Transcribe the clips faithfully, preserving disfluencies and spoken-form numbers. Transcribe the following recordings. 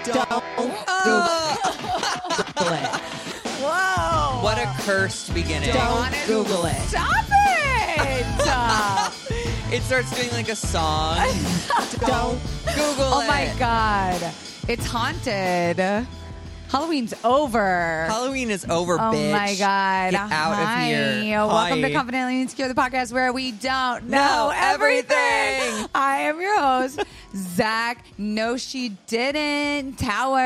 Don't Oh. Google it. Whoa. What a cursed beginning. Don't Google it. Stop it. Uh, It starts doing like a song. Don't Google oh it. my God. It's haunted. Halloween's over. Halloween is over, Oh bitch. my God. Get out Hi. of here. Welcome Hi. to Confidently Insecure, the podcast where we don't know, Know everything. everything. I am your host, Zach. No, she didn't. Tower.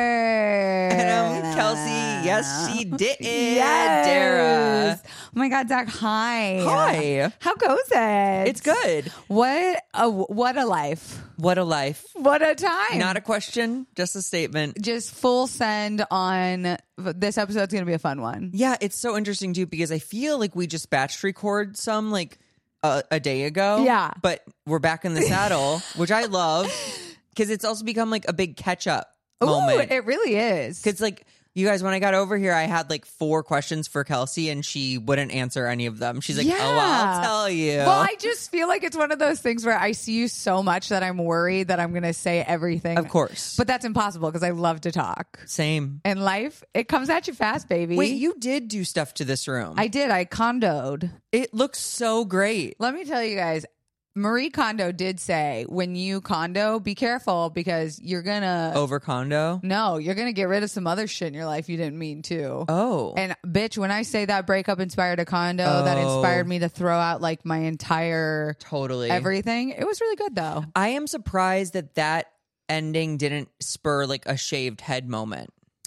And I'm Kelsey. Yes, she did. Yes. Dara. Oh my God, Zach. Hi. Hi. How goes it? It's good. What a what a life. What a life. What a time. Not a question, just a statement. Just full send on this episode's going to be a fun one. Yeah, it's so interesting too because I feel like we just batch record some like a, a day ago. Yeah. But we're back in the saddle, which I love because it's also become like a big catch up moment. Ooh, it really is. Because like you guys, when I got over here, I had like four questions for Kelsey and she wouldn't answer any of them. She's like, Yeah. oh, I'll tell you. Well, I just feel like it's one of those things where I see you so much that I'm worried that I'm going to say everything. Of course. But that's impossible because I love to talk. Same. And life, it comes at you fast, baby. Wait, you did do stuff to this room. I did. I condoed. It looks so great. Let me tell you guys, Marie Kondo did say, when you condo, be careful because you're going to... Over condo? No, you're going to get rid of some other shit in your life you didn't mean to. Oh. And bitch, when I say that breakup inspired a condo, that Oh. inspired me to throw out like my entire Totally. everything. It was really good though. I am surprised that that ending didn't spur like a shaved head moment.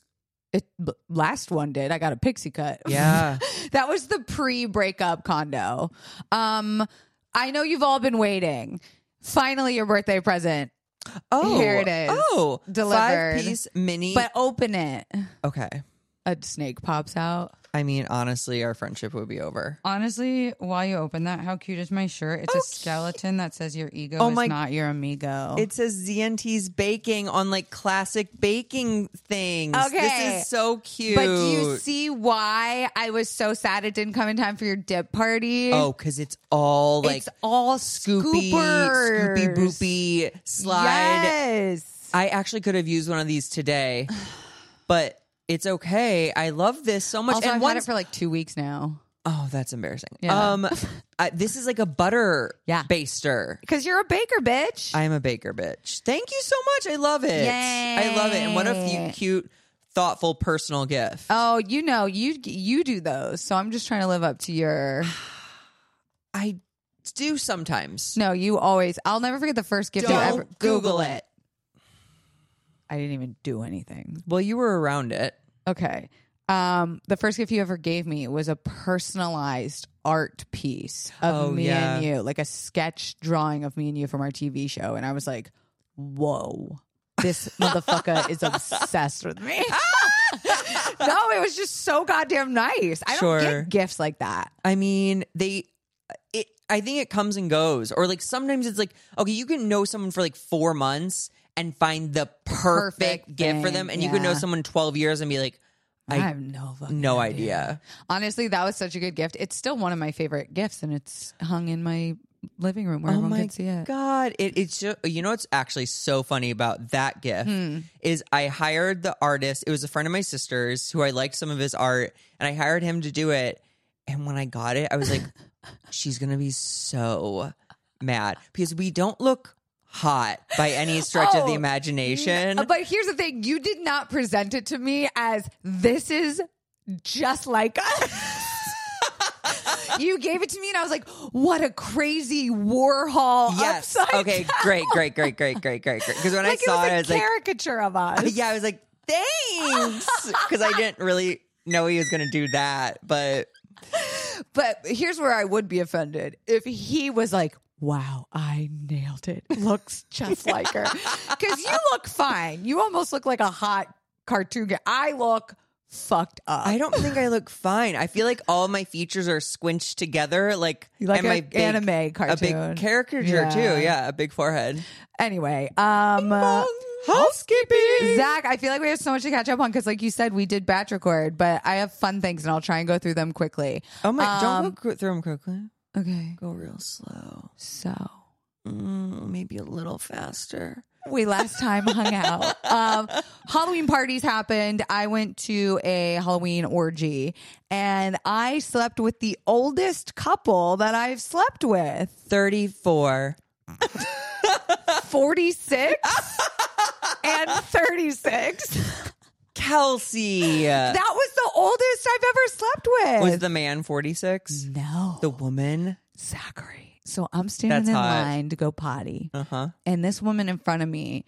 It b- last one did. I got a pixie cut. Yeah. That was the pre-breakup condo. Um, I know you've all been waiting. Finally, your birthday present. Oh. Here it is. Oh. Delivered. Five piece mini. But open it. okay. A snake pops out. I mean, honestly, our friendship would be over. Honestly, while you open that, how cute is my shirt? It's Oh, a skeleton that says your ego Oh is my- not your amigo. It says Z N T's baking on like classic baking things. Okay. This is so cute. But do you see why I was so sad it didn't come in time for your dip party? Oh, because it's all like it's all scoopy, scoopers. scoopy boopy slide. Yes. I actually could have used one of these today, but it's okay. I love this so much. Also, and I've once, had it for like two weeks now. oh, that's embarrassing. Yeah. Um, I, this is like a butter Yeah. baster. Because you're a baker, bitch. I am a baker, bitch. Thank you so much. I love it. Yay. I love it. And what a few cute, thoughtful, personal gift. oh, you know, you you do those. So I'm just trying to live up to your... I do sometimes. No, you always... I'll never forget the first gift you Don't ever... Google it. I didn't even do anything. Well, you were around it. Okay. Um, the first gift you ever gave me was a personalized art piece of Oh, me yeah. and you, like a sketch drawing of me and you from our T V show. And I was like, whoa, this motherfucker is obsessed with me. No, it was just so goddamn nice. I Sure. don't get gifts like that. I mean, they it I think it comes and goes. Or like sometimes it's like, okay, you can know someone for like four months and find the perfect, Perfect gift for thing, them. And you can know yeah. someone twelve years and be like, I, I, have no fucking no idea. idea. Honestly, that was such a good gift. It's still one of my favorite gifts, and it's hung in my living room where Oh everyone my can see it. God. It, it's just, you know what's actually so funny about that gift Hmm. is I hired the artist. It was a friend of my sister's who I liked some of his art, and I hired him to do it. And when I got it, I was like, she's going to be so mad because we don't look hot by any stretch of the Oh, imagination. But here's the thing. You did not present it to me as this is just like us. You gave it to me and I was like, what a crazy Warhol Yes. upside Okay. down. Great, great, great, great, great, great, great. Because when Like I saw it was it, a I was like, caricature of us. yeah, I was like, thanks. Because I didn't really know he was going to do that. But But here's where I would be offended. If he was like, wow, I nailed it. Looks just like her. Because you look fine. You almost look like a hot cartoon guy. I look fucked up. I don't think I look fine. I feel like all my features are squinched together. Like, You like and a my big, anime A cartoon. big caricature Yeah. too. Yeah, a big forehead. Anyway, um... uh, Housekeeping. Zach, I feel like we have so much to catch up on because, like you said, we did batch record, but I have fun things and I'll try and go through them quickly. Oh my! Um, don't go through them quickly. Okay. Go real slow. So, mm, maybe a little faster. We last time hung out. Um, Halloween parties happened. I went to a Halloween orgy and I slept with the oldest couple that I've slept with. thirty-four. forty-six and thirty-six. Kelsey. That was the oldest I've ever slept with. Was the man forty-six? No. The woman? Zachary. So I'm standing That's in hot. line to go potty. Uh-huh. And this woman in front of me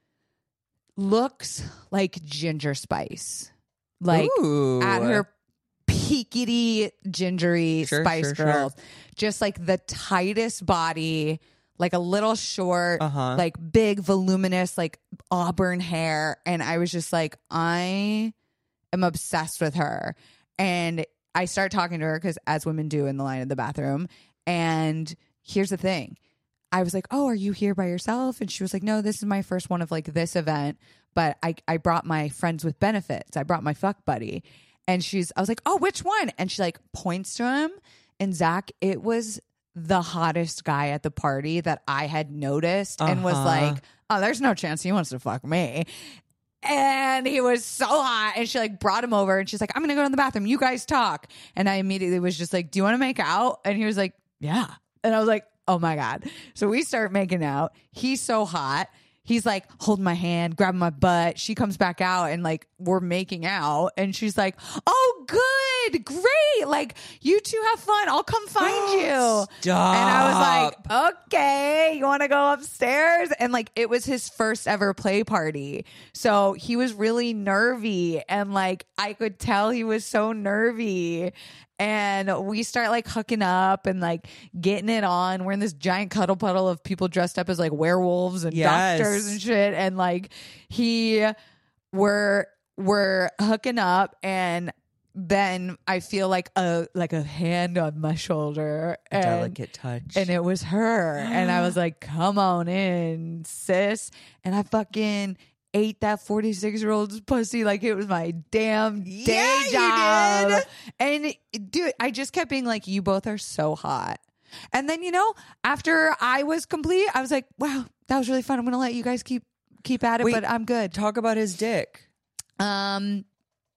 looks like Ginger Spice. Like Ooh. at her peakity, gingery Sure, Spice sure, sure. Girls. Just like the tightest body, like a little short, Uh-huh. like big, voluminous, like auburn hair. And I was just like, I am obsessed with her. And I start talking to her because as women do in the line of the bathroom. And here's the thing. I was like, oh, are you here by yourself? And she was like, no, this is my first one of like this event. But I, I brought my friends with benefits. I brought my fuck buddy. And she's, I was like, oh, which one? And she like points to him. And Zach, it was the hottest guy at the party that I had noticed and was Uh-huh. like, oh, there's no chance he wants to fuck me. And he was so hot. And she like brought him over and she's like, I'm going to go to the bathroom. You guys talk. And I immediately was just like, do you want to make out? And he was like, yeah. And I was like, oh my God. So we start making out. He's so hot. He's like holding my hand, grabbing my butt. She comes back out and like we're making out. And she's like, oh, good. Great. Like you two have fun. I'll come find you. Stop. And I was like, okay, you want to go upstairs? And like, it was his first ever play party. So he was really nervy. And like, I could tell he was so nervy. And we start like hooking up and like getting it on. We're in this giant cuddle puddle of people dressed up as like werewolves and Yes. doctors and shit. And like, he, we're, we're hooking up and then I feel like a like a hand on my shoulder and, Delicate touch. and it was her and I was like, come on in, sis. And I fucking ate that forty-six year old's pussy like it was my damn day Yeah, you job. did. And dude, I just kept being like, you both are so hot. And then, you know, after I was complete, I was like, wow, that was really fun. I'm gonna let you guys keep keep at it, Wait, but I'm good. Talk about his dick. Um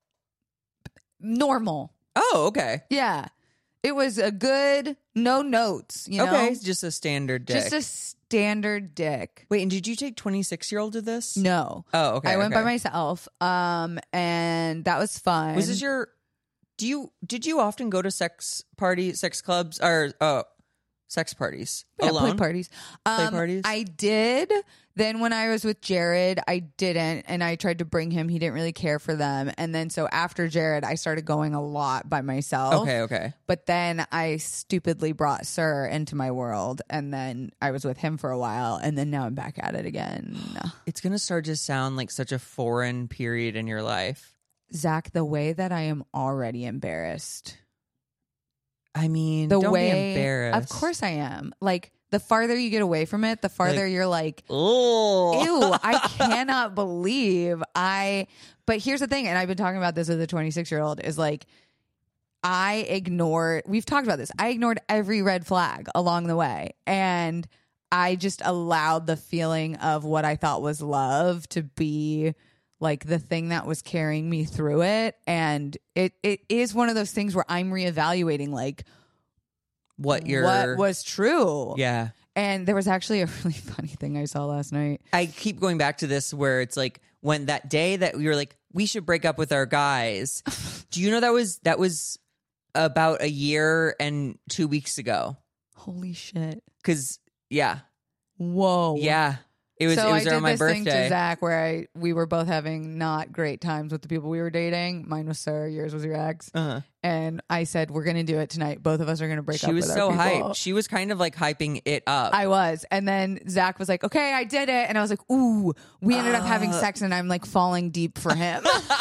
normal. Oh, okay. Yeah. It was a good, no notes, you know? Okay, it's just a standard dick. Just a standard dick. Wait, and did you take twenty-six year old to this? No. Oh, okay. I went okay. by myself. Um, and that was fun. Was this your? Do you did you often go to sex parties, sex clubs, or oh, sex parties yeah, alone? play parties? Play Um, parties? I did. Then when I was with Jared, I didn't, and I tried to bring him. He didn't really care for them. And then so after Jared, I started going a lot by myself. Okay, okay. But then I stupidly brought Sir into my world, and then I was with him for a while, and then now I'm back at it again. It's gonna start to sound like such a foreign period in your life. Zach, the way that I am already embarrassed. I mean, The don't way, be embarrassed. of course I am. Like the farther you get away from it, the farther Like, you're like, Oh, ew, I cannot believe I. But here's the thing, and I've been talking about this with a twenty-six year old, is like, I ignored, we've talked about this. I ignored every red flag along the way. And I just allowed the feeling of what I thought was love to be like the thing that was carrying me through it. And it, it is one of those things where I'm reevaluating like what you're? what was true. Yeah. And there was actually a really funny thing I saw last night. I keep going back to this where it's like when that day that we were like, we should break up with our guys. Do you know that was that was about a year and two weeks ago? Holy shit. Because yeah, Whoa. yeah, it was so it was I did on my this thing to birthday. Zach where I we were both having not great times with the people we were dating. Mine was Sir, yours was your ex. Uh-huh. And I said, we're going to do it tonight. Both of us are going to break She up was with so our people. hyped. She was kind of like hyping it up. I was. And then Zach was like, okay, I did it. And I was like, ooh, we ended up having Uh. sex and I'm like falling deep for him.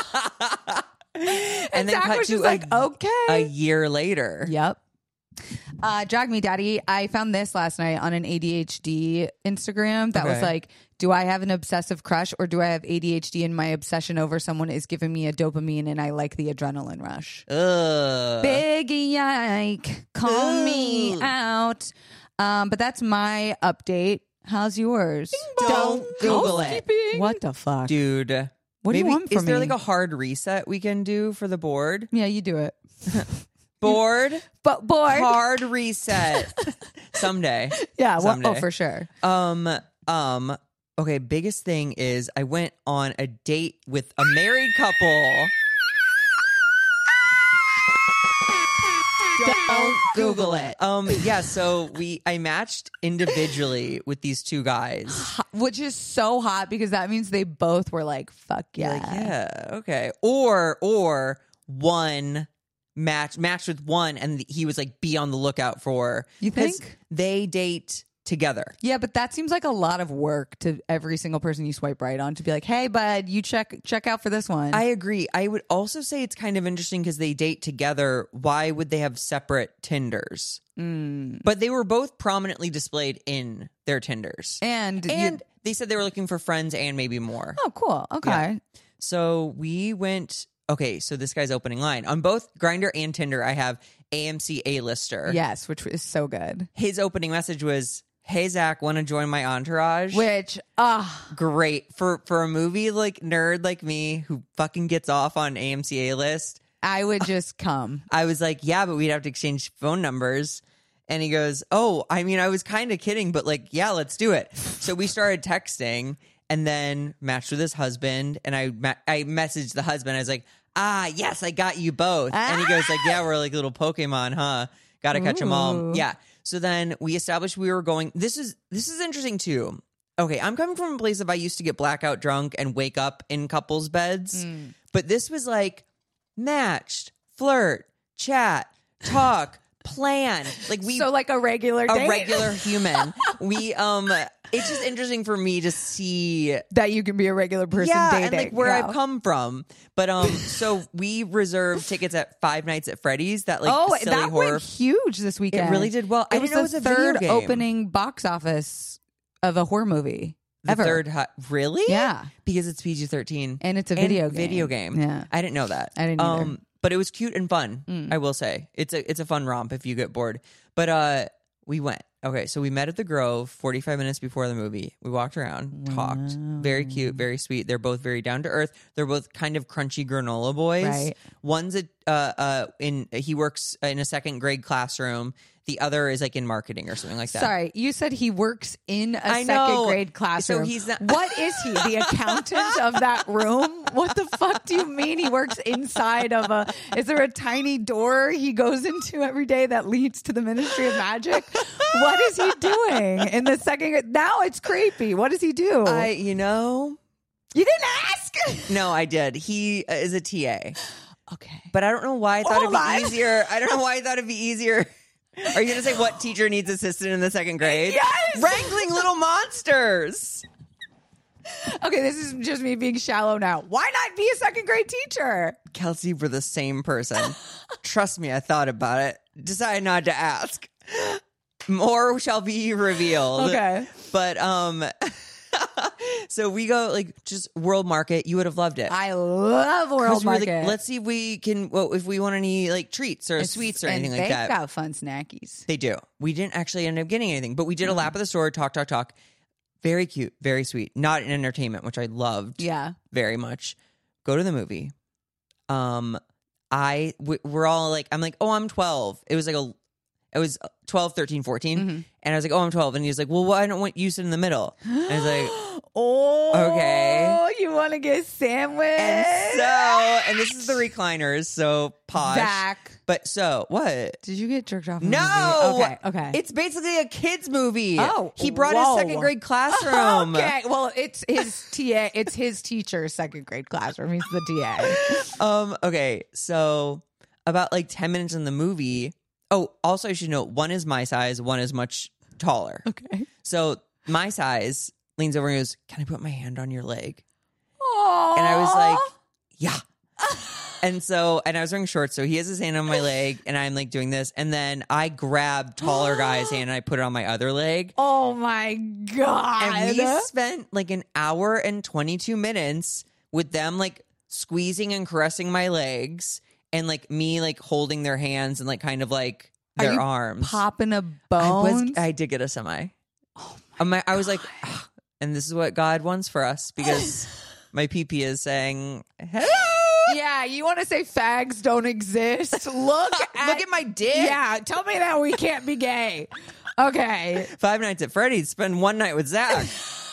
and and then Zach cut was to just a, like, okay. a year later. Yep. Uh, Drag Me Daddy, I found this last night on an A D H D Instagram that was Okay. like, do I have an obsessive crush or do I have A D H D and my obsession over someone is giving me a dopamine and I like the adrenaline rush? Ugh. Big yike, call me Ugh. out. Um, but that's my update. How's yours? Don't Google it. What the fuck? Dude. What do you maybe, want from Is there me? like a hard reset we can do for the board? Yeah, you do it. Board? But bored. Hard reset. Someday. Yeah, well, Someday. oh, for sure. Um, um, okay, biggest thing is I went on a date with a married couple. Don't Google it. Um, yeah, so we I matched individually with these two guys. Which is so hot because that means they both were like, fuck yeah. Like, yeah, okay. Or or one match matched with one and he was like be on the lookout for. You 'cause think? they date together. Yeah, but that seems like a lot of work to every single person you swipe right on to be like, hey, bud, you check check out for this one. I agree. I would also say it's kind of interesting because they date together. Why would they have separate Tinders? Mm. But they were both prominently displayed in their Tinders. And, you- And they said they were looking for friends and maybe more. oh, cool. Okay. Yeah. So we went, okay, so this guy's opening line. On both Grindr and Tinder, I have A M C A-lister. Yes, which is so good. His opening message was, hey, Zach, want to join my entourage? Which, ah, Great. For, for a movie like nerd like me who fucking gets off on A M C A-list, I would just come. I was like, yeah, but we'd have to exchange phone numbers. And he goes, oh, I mean, I was kind of kidding, but like, yeah, let's do it. So we started texting and then matched with his husband. And I, ma- I messaged the husband. I was like, ah, yes, I got you both. And he goes like, yeah, we're like little Pokemon, huh? Got to catch them all. Ooh. Yeah. So then we established we were going. This is this is interesting too. Okay, I'm coming from a place of I used to get blackout drunk and wake up in couples' beds, Mm. but this was like matched, flirt, chat, talk, plan. Like we So like a regular a date regular human. We um, it's just interesting for me to see. that you can be a regular person Yeah, dating. and like where Yeah. I've come from, but um, so we reserved tickets at Five Nights at Freddy's. That like Oh, silly that horror. went huge this weekend. It really did well. I It was didn't know the it was a video third game. opening box office of a horror movie The ever. third hi- really? Yeah. Because it's P G thirteen. And it's a video game. Video game. Yeah. I didn't know that. I didn't either. Um, but it was cute and fun. Mm. I will say it's a it's a fun romp if you get bored. But uh, we went. Okay, so we met at the Grove forty-five minutes before the movie. We walked around, talked. Very cute, very sweet. They're both very down to earth. They're both kind of crunchy granola boys. Right. One's a uh, uh in he works in a second grade classroom. The other is like in marketing or something like that. Sorry, you said he works in a I second know. grade So classroom. he's not- What is he? The accountant of that room? What the fuck do you mean he works inside of a? Is there a tiny door he goes into every day that leads to the Ministry of Magic? What is he doing in the second grade? Now it's creepy. What does he do? I you know you didn't ask. no I did. He uh, is a T A. Okay. But I don't know why I thought Hold it'd on. be easier. I don't know why I thought it'd be easier. Are you going to say what teacher needs assistant in the second grade? Yes! Wrangling little monsters. Okay, this is just me being shallow now. Why not be a second grade teacher? Kelsey, we're the same person. Trust me, I thought about it. Decided not to ask. More shall be revealed. Okay. But, um... so we go like just World Market. You would have loved it. I love 'Cause World we were like, Market. let's see if we can. Well, if we want any like treats or It's- sweets or and anything like they've that. got fun snackies. They do. We didn't actually end up getting anything, but we did a lap of the store, talk, talk, talk. Very cute, very sweet. Not an entertainment, which I loved Yeah. very much. Go to the movie. Um, I we, we're all like, I'm like, oh, I'm twelve. It was like a, it was twelve, thirteen, fourteen, Mm-hmm. and I was like, oh, I'm twelve, and he was like, well, why don't want you sit in the middle? And I was like, Oh, Okay. You want to get sandwich? and so, and this is the recliners, so posh. Zach, But so what? did you get jerked off? in the No. movie? Okay. Okay. It's basically a kids movie. Oh, he brought whoa. his second grade classroom. okay. Well, it's his T A. It's his teacher's second grade classroom. He's the T A. Um. Okay. So about like ten minutes in the movie. Oh, also I should note one is my size, one is much taller. Okay. So my size leans over and goes, "Can I put my hand on your leg?" Aww. And I was like, "Yeah." And so, and I was wearing shorts, so he has his hand on my leg, and I'm like doing this, and then I grab taller guy's hand and I put it on my other leg. "Oh my god!" And we spent like an hour and twenty-two minutes with them like squeezing and caressing my legs and like me like holding their hands and like kind of like their you arms. Popping a I bone. was. I did get a semi. Oh my! I was like, "Ugh," and this is what God wants for us because my pee-pee is saying, "Hello." Yeah, you want to say fags don't exist? Look at, Look at my dick. Yeah, tell me that we can't be gay. Okay. Five Nights at Freddy's. Spend one night with Zach.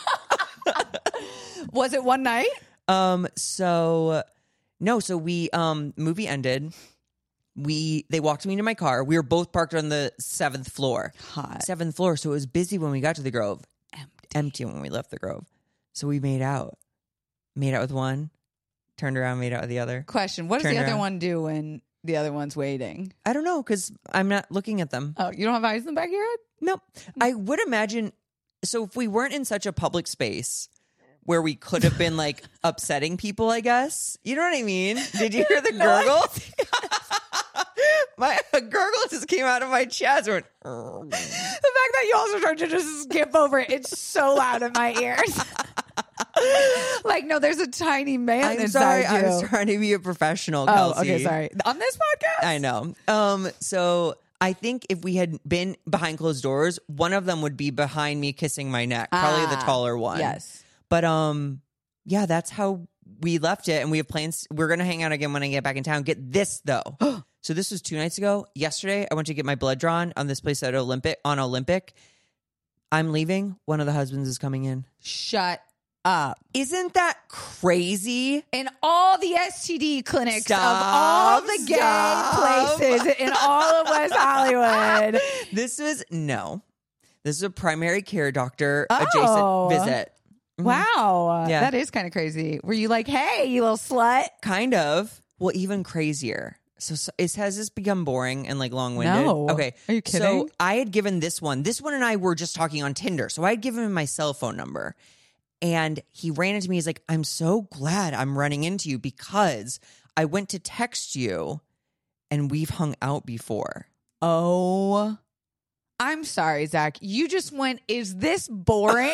Was it one night? Um. So no. So we um movie ended. We they walked me to my car. We were both parked on the seventh floor. Hot. Seventh floor. So it was busy when we got to the Grove. Empty. Empty when we left the Grove. So we made out. Made out with one. Turned around. Made out with the other. Question: what does Turned the other around. one do when the other one's waiting? I don't know because I'm not looking at them. Oh, you don't have eyes in the back of your head? Nope. I would imagine. So if we weren't in such a public space where we could have been like upsetting people, I guess. You know what I mean? Did you hear the gurgle? My a gurgle just came out of my chest. Went, The fact that you also tried to just skip over it, it's so loud in my ears. Like, no, there's a tiny man I'm inside sorry. you. I was trying to be a professional. oh, Kelsey. okay, sorry. On this podcast? I know. Um, so I think if we had been behind closed doors, one of them would be behind me kissing my neck, probably the Ah, taller one. Yes. But um, yeah, that's how we left it, and we have plans. We're gonna hang out again when I get back in town. Get this though. So this was two nights ago. Yesterday, I went to get my blood drawn on this place at Olympic on Olympic. I'm leaving. One of the husbands is coming in. Shut up. Isn't that crazy? In all the S T D clinics Stop, of all the gay stop. places in all of West Hollywood. This was no. This is a primary care doctor Oh. adjacent visit. Mhm. Wow. Yeah. That is kind of crazy. Were you like, hey, you little slut? Kind of. Well, even crazier. So, so is, has this become boring and like long-winded? No. Okay. Are you kidding? So I had given this one. This one and I were just talking on Tinder. So I had given him my cell phone number. And he ran into me. He's like, I'm so glad I'm running into you because I went to text you and we've hung out before. Oh, I'm sorry, Zach. You just went, is this boring?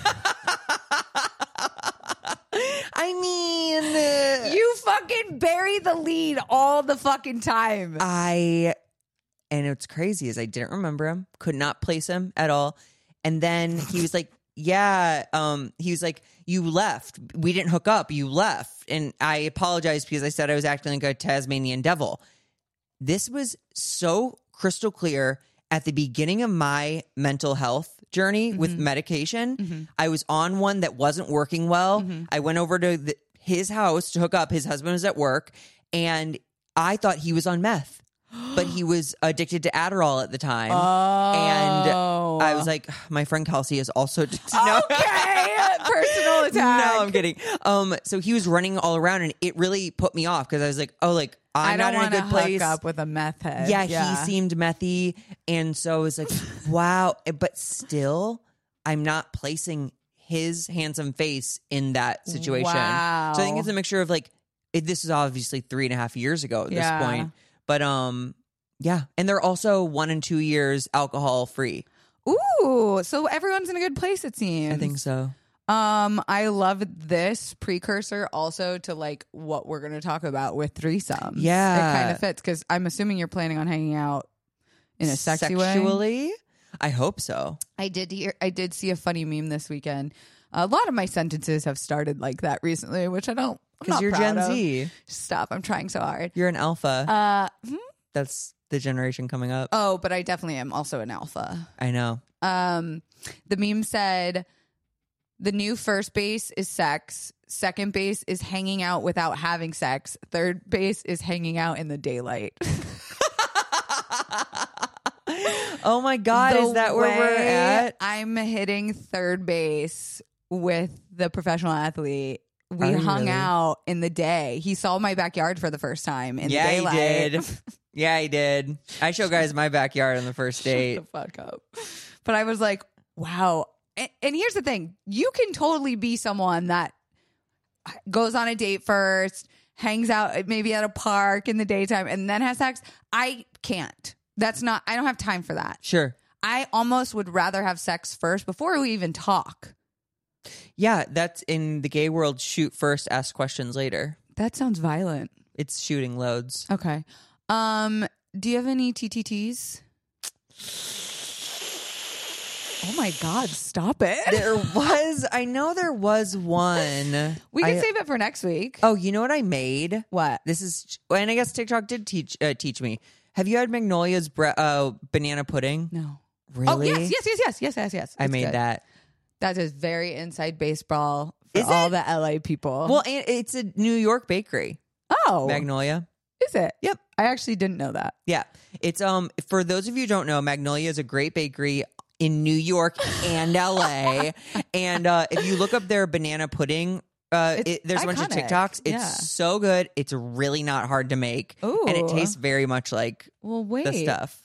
I mean, You fucking bury the lead all the fucking time. I, and it's crazy is I didn't remember him, could not place him at all. And then he was like, yeah, um, he was like, you left. We didn't hook up. You left. And I apologized because I said I was acting like a Tasmanian devil. This was so crystal clear at the beginning of my mental health journey Mm-hmm. with medication. I was on one that wasn't working well. Mm-hmm. I went over to the, his house to hook up. His husband was at work and I thought he was on meth, but he was addicted to Adderall at the time. And Oh. I was like, my friend Kelsey is also addicted. No. okay, personal attack. No, I'm kidding. Um, so he was running all around, and it really put me off because I was like, "Oh, like I'm I don't not in a want to good place." hook up with a meth head. Yeah, he seemed methy, and so I was like, "Wow!" But still, I'm not placing his handsome face in that situation. Wow. So I think it's a mixture of like, it, this is obviously three and a half years ago at Yeah. this point, but um, yeah, and they're also one and two years alcohol free. Ooh, so everyone's in a good place, it seems. I think so. Um, I love this precursor also to like what we're going to talk about with threesomes. Yeah. It kind of fits because I'm assuming you're planning on hanging out in a sexy way. Sexually, I hope so. I did hear, I did see a funny meme this weekend. A lot of my sentences have started like that recently, which I don't, I'm Because not you're proud Gen of. Z. Stop. I'm trying so hard. You're an alpha. Uh, hmm? That's the generation coming up. Oh, but I definitely am also an alpha. I know. Um, the meme said, the new first base is sex. Second base is hanging out without having sex. Third base is hanging out in the daylight. Oh my God, The is that where we're way at? I'm hitting third base with the professional athlete. We Are you hung really? out in the day. He saw my backyard for the first time in Yeah, the he daylight. did. Yeah, he did. I show guys my backyard on the first date. Shut the fuck up. But I was like, wow. And, and here's the thing. You can totally be someone that goes on a date first, hangs out maybe at a park in the daytime, and then has sex. I can't. That's not, I don't have time for that. Sure. I almost would rather have sex first before we even talk. Yeah, that's in the gay world. Shoot first, ask questions later. That sounds violent. It's shooting loads. Okay. Um, do you have any T T Ts? Oh my God, stop it. There was, I know there was one. We can I- save it for next week. Oh, you know what I made? What? This is, and I guess TikTok did teach uh, teach me. Have you had Magnolia's bre- uh, banana pudding? No. Really? Oh, yes, yes, yes, yes, yes, yes, yes. I It's made good. that. That is very inside baseball for Is all it? the L A people. Well, and it's a New York bakery, oh, Magnolia. is it? Yep. I actually didn't know that. Yeah, it's um for those of you who don't know, Magnolia is a great bakery in New York and L A. And uh, if you look up their banana pudding, uh, It's it, there's a bunch of iconic. TikToks. It's Yeah. so good. It's really not hard to make, Ooh. and it tastes very much like Well, wait. the stuff.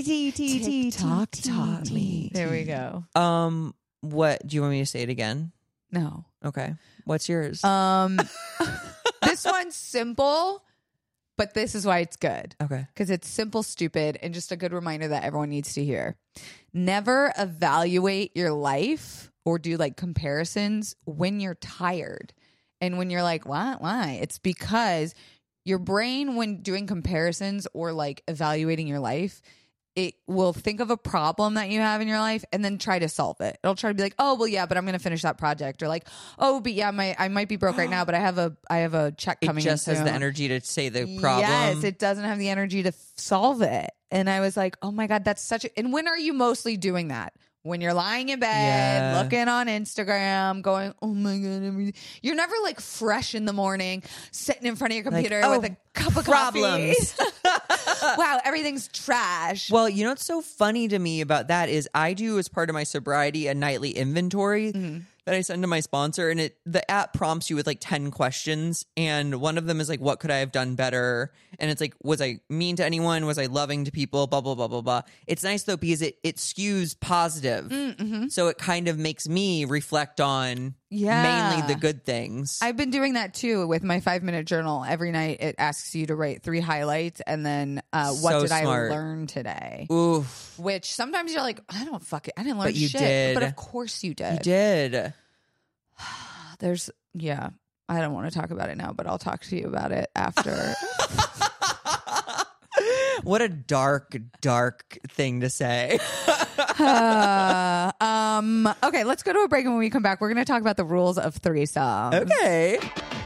TikTok taught me. There we go. Um, what do you want me to say it again? No. Okay, what's yours? Um, this one's simple, but this is why it's good. okay. Because it's simple, stupid, and just a good reminder that everyone needs to hear. Never evaluate your life or do like comparisons when you're tired. And when you're like, why? Why? It's because your brain, when doing comparisons or like evaluating your life, it will think of a problem that you have in your life and then try to solve it. It'll try to be like, oh, well, yeah, but I'm going to finish that project. Or like, oh, but yeah, my I might be broke right now, but I have a I have a check It coming just in has the soon. energy to say the problem. Yes, it doesn't have the energy to f- solve it. And I was like, oh my God, that's such a. And when are you mostly doing that? When you're lying in bed, Yeah. looking on Instagram, going, oh my God, everything. You're never like fresh in the morning, sitting in front of your computer oh, with a cup of problems. coffee. Wow, everything's trash. Well, you know what's so funny to me about that is I do as part of my sobriety a nightly inventory Mm-hmm. that I send to my sponsor, and it the app prompts you with like ten questions, and one of them is like, what could I have done better? And it's like, was I mean to anyone? Was I loving to people? Blah blah blah blah blah. It's nice though because it it skews positive, Mm-hmm. so it kind of makes me reflect on Yeah. mainly the good things. I've been doing that too with my five minute journal. Every night it asks you to write three highlights and then uh, what So did smart. I learn today? Oof, Which sometimes you're like, I don't fuck it. I didn't learn But you shit. did. But of course you did. you did. There's, yeah, I don't want to talk about it now, but I'll talk to you about it after. What a dark, dark thing to say. Uh, um, okay, let's go to a break. And when we come back, we're going to talk about the rules of threesome. Okay.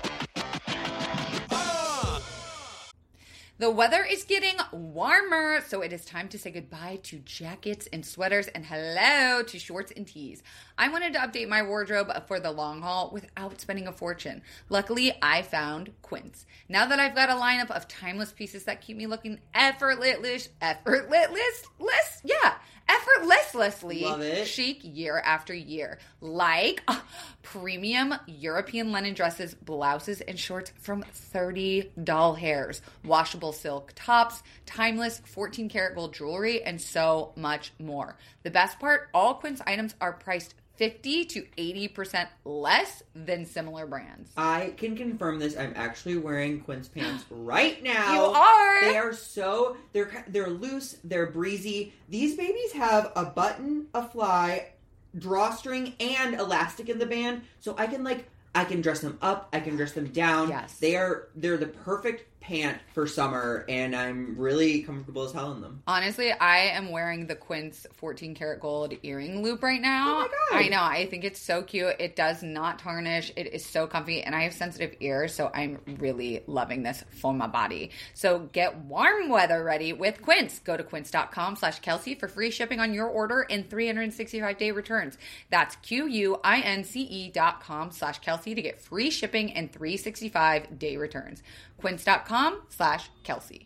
The weather is getting warmer, so it is time to say goodbye to jackets and sweaters and hello to shorts and tees. I wanted to update my wardrobe for the long haul without spending a fortune. Luckily, I found Quince. Now that I've got a lineup of timeless pieces that keep me looking effortless, effortless, less, yeah, effortlessly Love it. chic year after year. Like uh, premium European linen dresses, blouses, and shorts from thirty doll hairs, washable silk tops, timeless fourteen karat gold jewelry, and so much more. The best part, all Quince items are priced fifty to eighty percent less than similar brands. I can confirm this. I'm actually wearing Quince pants right now. You are? They are so they're they're loose. They're breezy. These babies have a button, a fly, drawstring, and elastic in the band, so I can like I can dress them up. I can dress them down. Yes. They are they're the perfect pant for summer, and I'm really comfortable as hell in them. Honestly, I am wearing the Quince fourteen karat gold earring loop right now. Oh my God. I know. I think it's so cute. It does not tarnish. It is so comfy, and I have sensitive ears, so I'm really loving this for my body. So get warm weather ready with Quince. Go to quince.com slash Kelsey for free shipping on your order and three hundred sixty-five day returns. That's Q-U-I-N-C-E dot com slash Kelsey to get free shipping and three hundred sixty-five day returns. Quince.com slash Kelsey.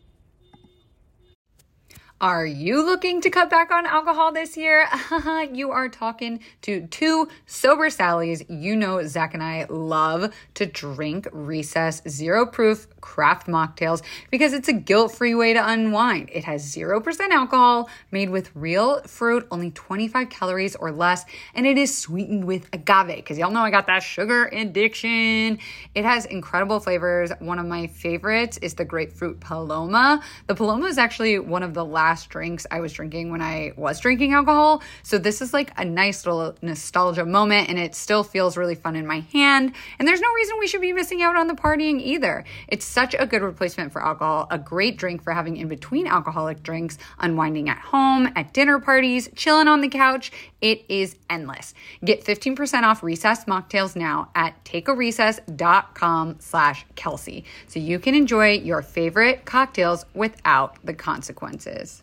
Are you looking to cut back on alcohol this year? You are talking to two sober Sallys. You know Zach and I love to drink Recess Zero Proof craft mocktails because it's a guilt-free way to unwind. It has zero percent alcohol, made with real fruit, only twenty-five calories or less, and it is sweetened with agave because y'all know I got that sugar addiction. It has incredible flavors. One of my favorites is the grapefruit Paloma. The Paloma is actually one of the last last drinks I was drinking when I was drinking alcohol. So this is like a nice little nostalgia moment, and it still feels really fun in my hand. And there's no reason we should be missing out on the partying either. It's such a good replacement for alcohol, a great drink for having in between alcoholic drinks, unwinding at home, at dinner parties, chilling on the couch. It is endless. Get fifteen percent off Recess mocktails now at takearecess.com slash Kelsey, so you can enjoy your favorite cocktails without the consequences.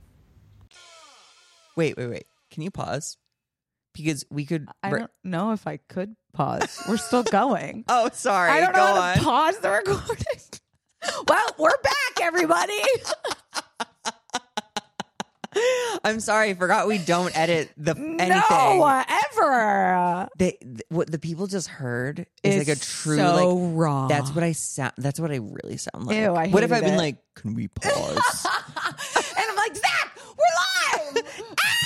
Wait, wait, wait. Can you pause? Because we could. I don't know if I could pause. We're still going. Oh, sorry. I don't Go know how on. to pause the recording. Well, we're back, everybody. I'm sorry. I forgot we don't edit the anything. No, ever. They, th- what the people just heard is It's like a true so like raw. That's what I sound. That's what I really sound like. Ew, I what if hated I've been it. like, can we pause? And I'm like, Zach, we're live.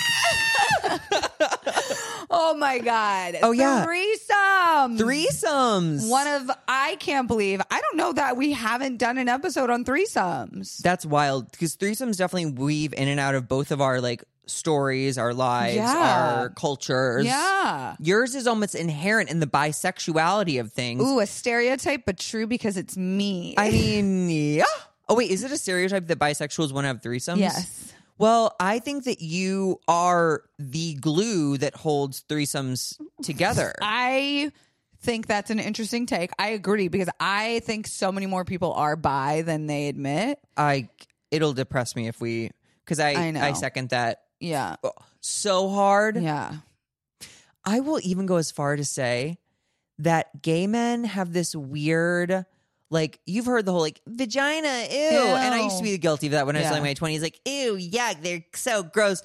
Oh my God. Oh, yeah. Threesome. Threesomes. One of, I can't believe, I don't know that we haven't done an episode on threesomes. That's wild because threesomes definitely weave in and out of both of our like stories, our lives, Yeah. our cultures. Yeah. Yours is almost inherent in the bisexuality of things. Ooh, a stereotype, but true because it's me. I mean, yeah. Oh, wait, is it a stereotype that bisexuals want to have threesomes? Yes. Well, I think that you are the glue that holds threesomes together. I think that's an interesting take. I agree because I think so many more people are bi than they admit. I it'll depress me if we because I I know. I second that Yeah. so hard. Yeah. I will even go as far to say that gay men have this weird, like, you've heard the whole, like, vagina, ew. Ew. And I used to be guilty of that when I was Yeah. in my twenties. Like, ew, yuck, they're so gross.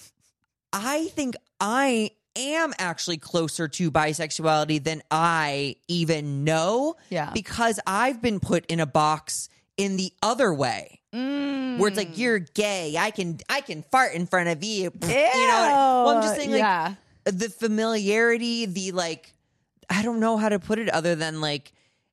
I think I am actually closer to bisexuality than I even know. Yeah. Because I've been put in a box in the other way. Mm. Where it's like, you're gay. I can I can fart in front of you. Ew. You know? Well, I'm just saying, like, yeah. the familiarity, the, like, I don't know how to put it other than, like,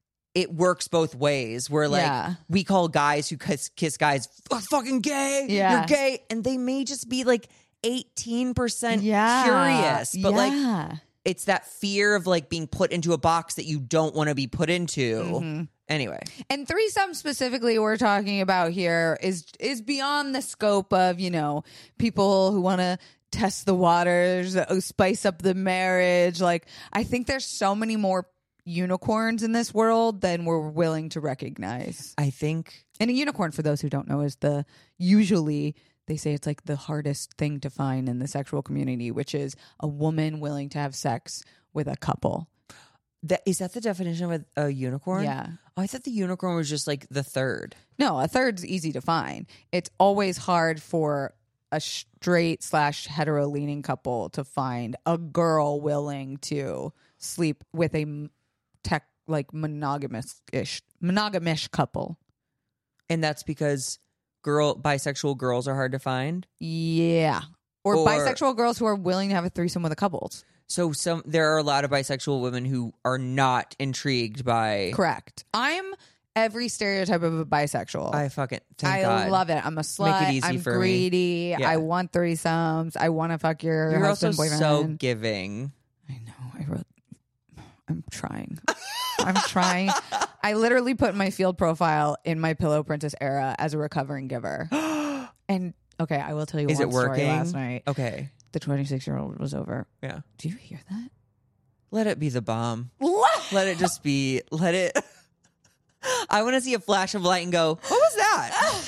it works both ways. Where, like, Yeah. we call guys who kiss, kiss guys, "Oh, fucking gay. Yeah. You're gay. And they may just be, like, eighteen percent Yeah. curious. But, like, Yeah. it's that fear of, like, being put into a box that you don't want to be put into. Mm-hmm. Anyway. And threesome specifically we're talking about here is is beyond the scope of, you know, people who want to test the waters, uh, spice up the marriage. Like, I think there's so many more unicorns in this world than we're willing to recognize. I think And a unicorn, for those who don't know, is the usually they say it's like the hardest thing to find in the sexual community, which is a woman willing to have sex with a couple. that is that the definition of a, a unicorn? Yeah. Oh, I thought the unicorn was just like the third. No, a third's easy to find. It's always hard for a straight slash hetero leaning couple to find a girl willing to sleep with a m- tech like monogamous ish monogamish couple. And that's because girl bisexual girls are hard to find. Yeah. Or, Or- bisexual girls who are willing to have a threesome with a couple. So some there are a lot of bisexual women who are not intrigued by. Correct. I'm every stereotype of a bisexual. I fucking thank I God. love it. I'm a slut. Make it easy I'm for me. greedy. Yeah. I want threesomes. I want to fuck your You're also husband, boyfriend. so giving. I know. I wrote. I'm trying. I'm trying. I literally put my field profile in my Pillow Princess era as a recovering giver. And okay, I will tell you Is one it story working? last night. Okay. The twenty-six year old was over. Yeah. Do you hear that? Let it be the bomb. Let it just be. Let it. I want to see a flash of light and go, what was that?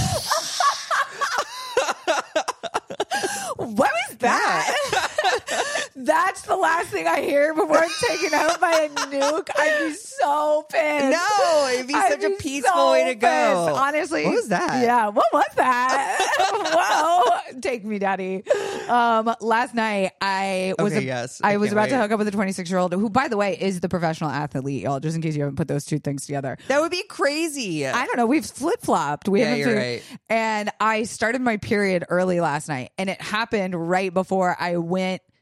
What was that? That's the last thing I hear before I'm taken out by a nuke. I'd be so pissed. No, it'd be I'd such a be peaceful so way to go. pissed. Honestly, What was that? Yeah, what was that? Whoa, take me, daddy. Um, last night I was Okay, a- yes. I I was can't about to wait. hook up with a twenty-six year old who, by the way, is the professional athlete, y'all. Just in case you haven't put those two things together. That would be crazy. I don't know. We've flip flopped. We Yeah, haven't you're figured- right. And I started my period early last night, and it happened right before I went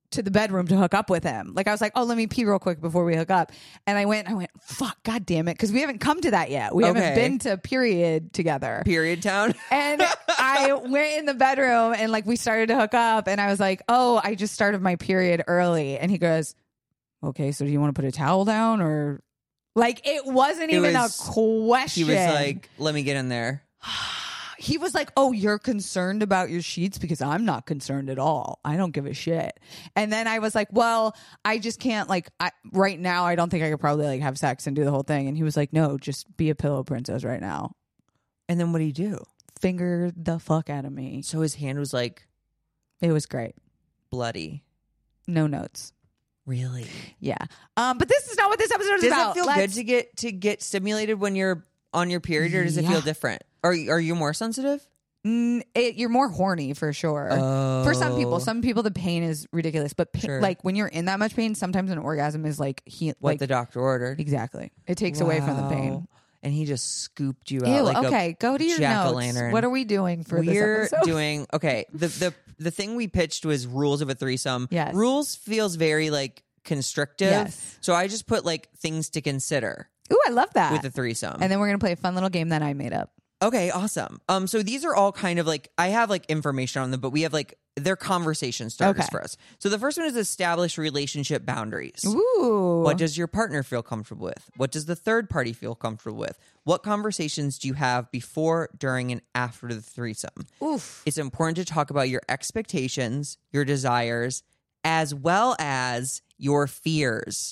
to the bedroom to hook up with him. Like I was like, oh, let me pee real quick before we hook up. And I went, I went, fuck, God damn it. Cause we haven't come to that yet. We Okay. haven't been to period together. Period town. And I went in the bedroom and like we started to hook up and I was like, oh, I just started my period early. And he goes, okay, so do you want to put a towel down or like it wasn't It even was- a question. He was like, let me get in there. He was like, oh, you're concerned about your sheets because I'm not concerned at all. I don't give a shit. And then I was like, well, I just can't like I, right now. I don't think I could probably like have sex and do the whole thing. And he was like, no, just be a pillow princess right now. And then what do you do? Finger the fuck out of me. So his hand was like It was great. bloody. No notes. Really? Yeah. Um, but this is not what this episode is Does about. it feel Let's- good to get to get stimulated when you're on your period, or does it feel Yeah. different? Are you- are you more sensitive? Mm, it, you're more horny for sure. For some people, Oh. some people the pain is ridiculous. But pa- Sure. like when you're in that much pain, sometimes an orgasm is like he What like the doctor ordered. exactly. It takes away from the pain. Wow. And he just scooped you out. Ew, like okay, a go to your notes. jack-o'-lantern. What are we doing for We're this episode? doing okay. The the the thing we pitched was rules of a threesome. Yes. Rules feels very like constrictive. Yes. So I just put like things to consider Ooh, I love that. with the threesome. And then we're gonna play a fun little game that I made up. Okay, awesome. Um, so these are all kind of like I have like information on them, but we have like they're conversation starters Okay. for us. So the first one is establish relationship boundaries. Ooh. What does your partner feel comfortable with? What does the third party feel comfortable with? What conversations do you have before, during, and after the threesome? Oof. It's important to talk about your expectations, your desires, as well as your fears.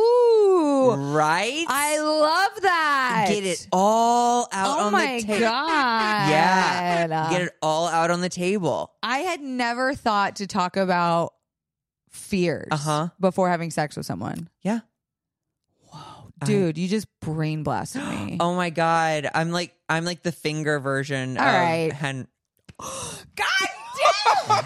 Ooh. Right? I love that. Get it all out Oh on my the table. god. Yeah. Get it all out on the table. I had never thought to talk about fears Uh-huh. before having sex with someone. Yeah. Dude, you just brain blasted me. Oh my god. I'm like I'm like the finger version All of right. Hen- God damn!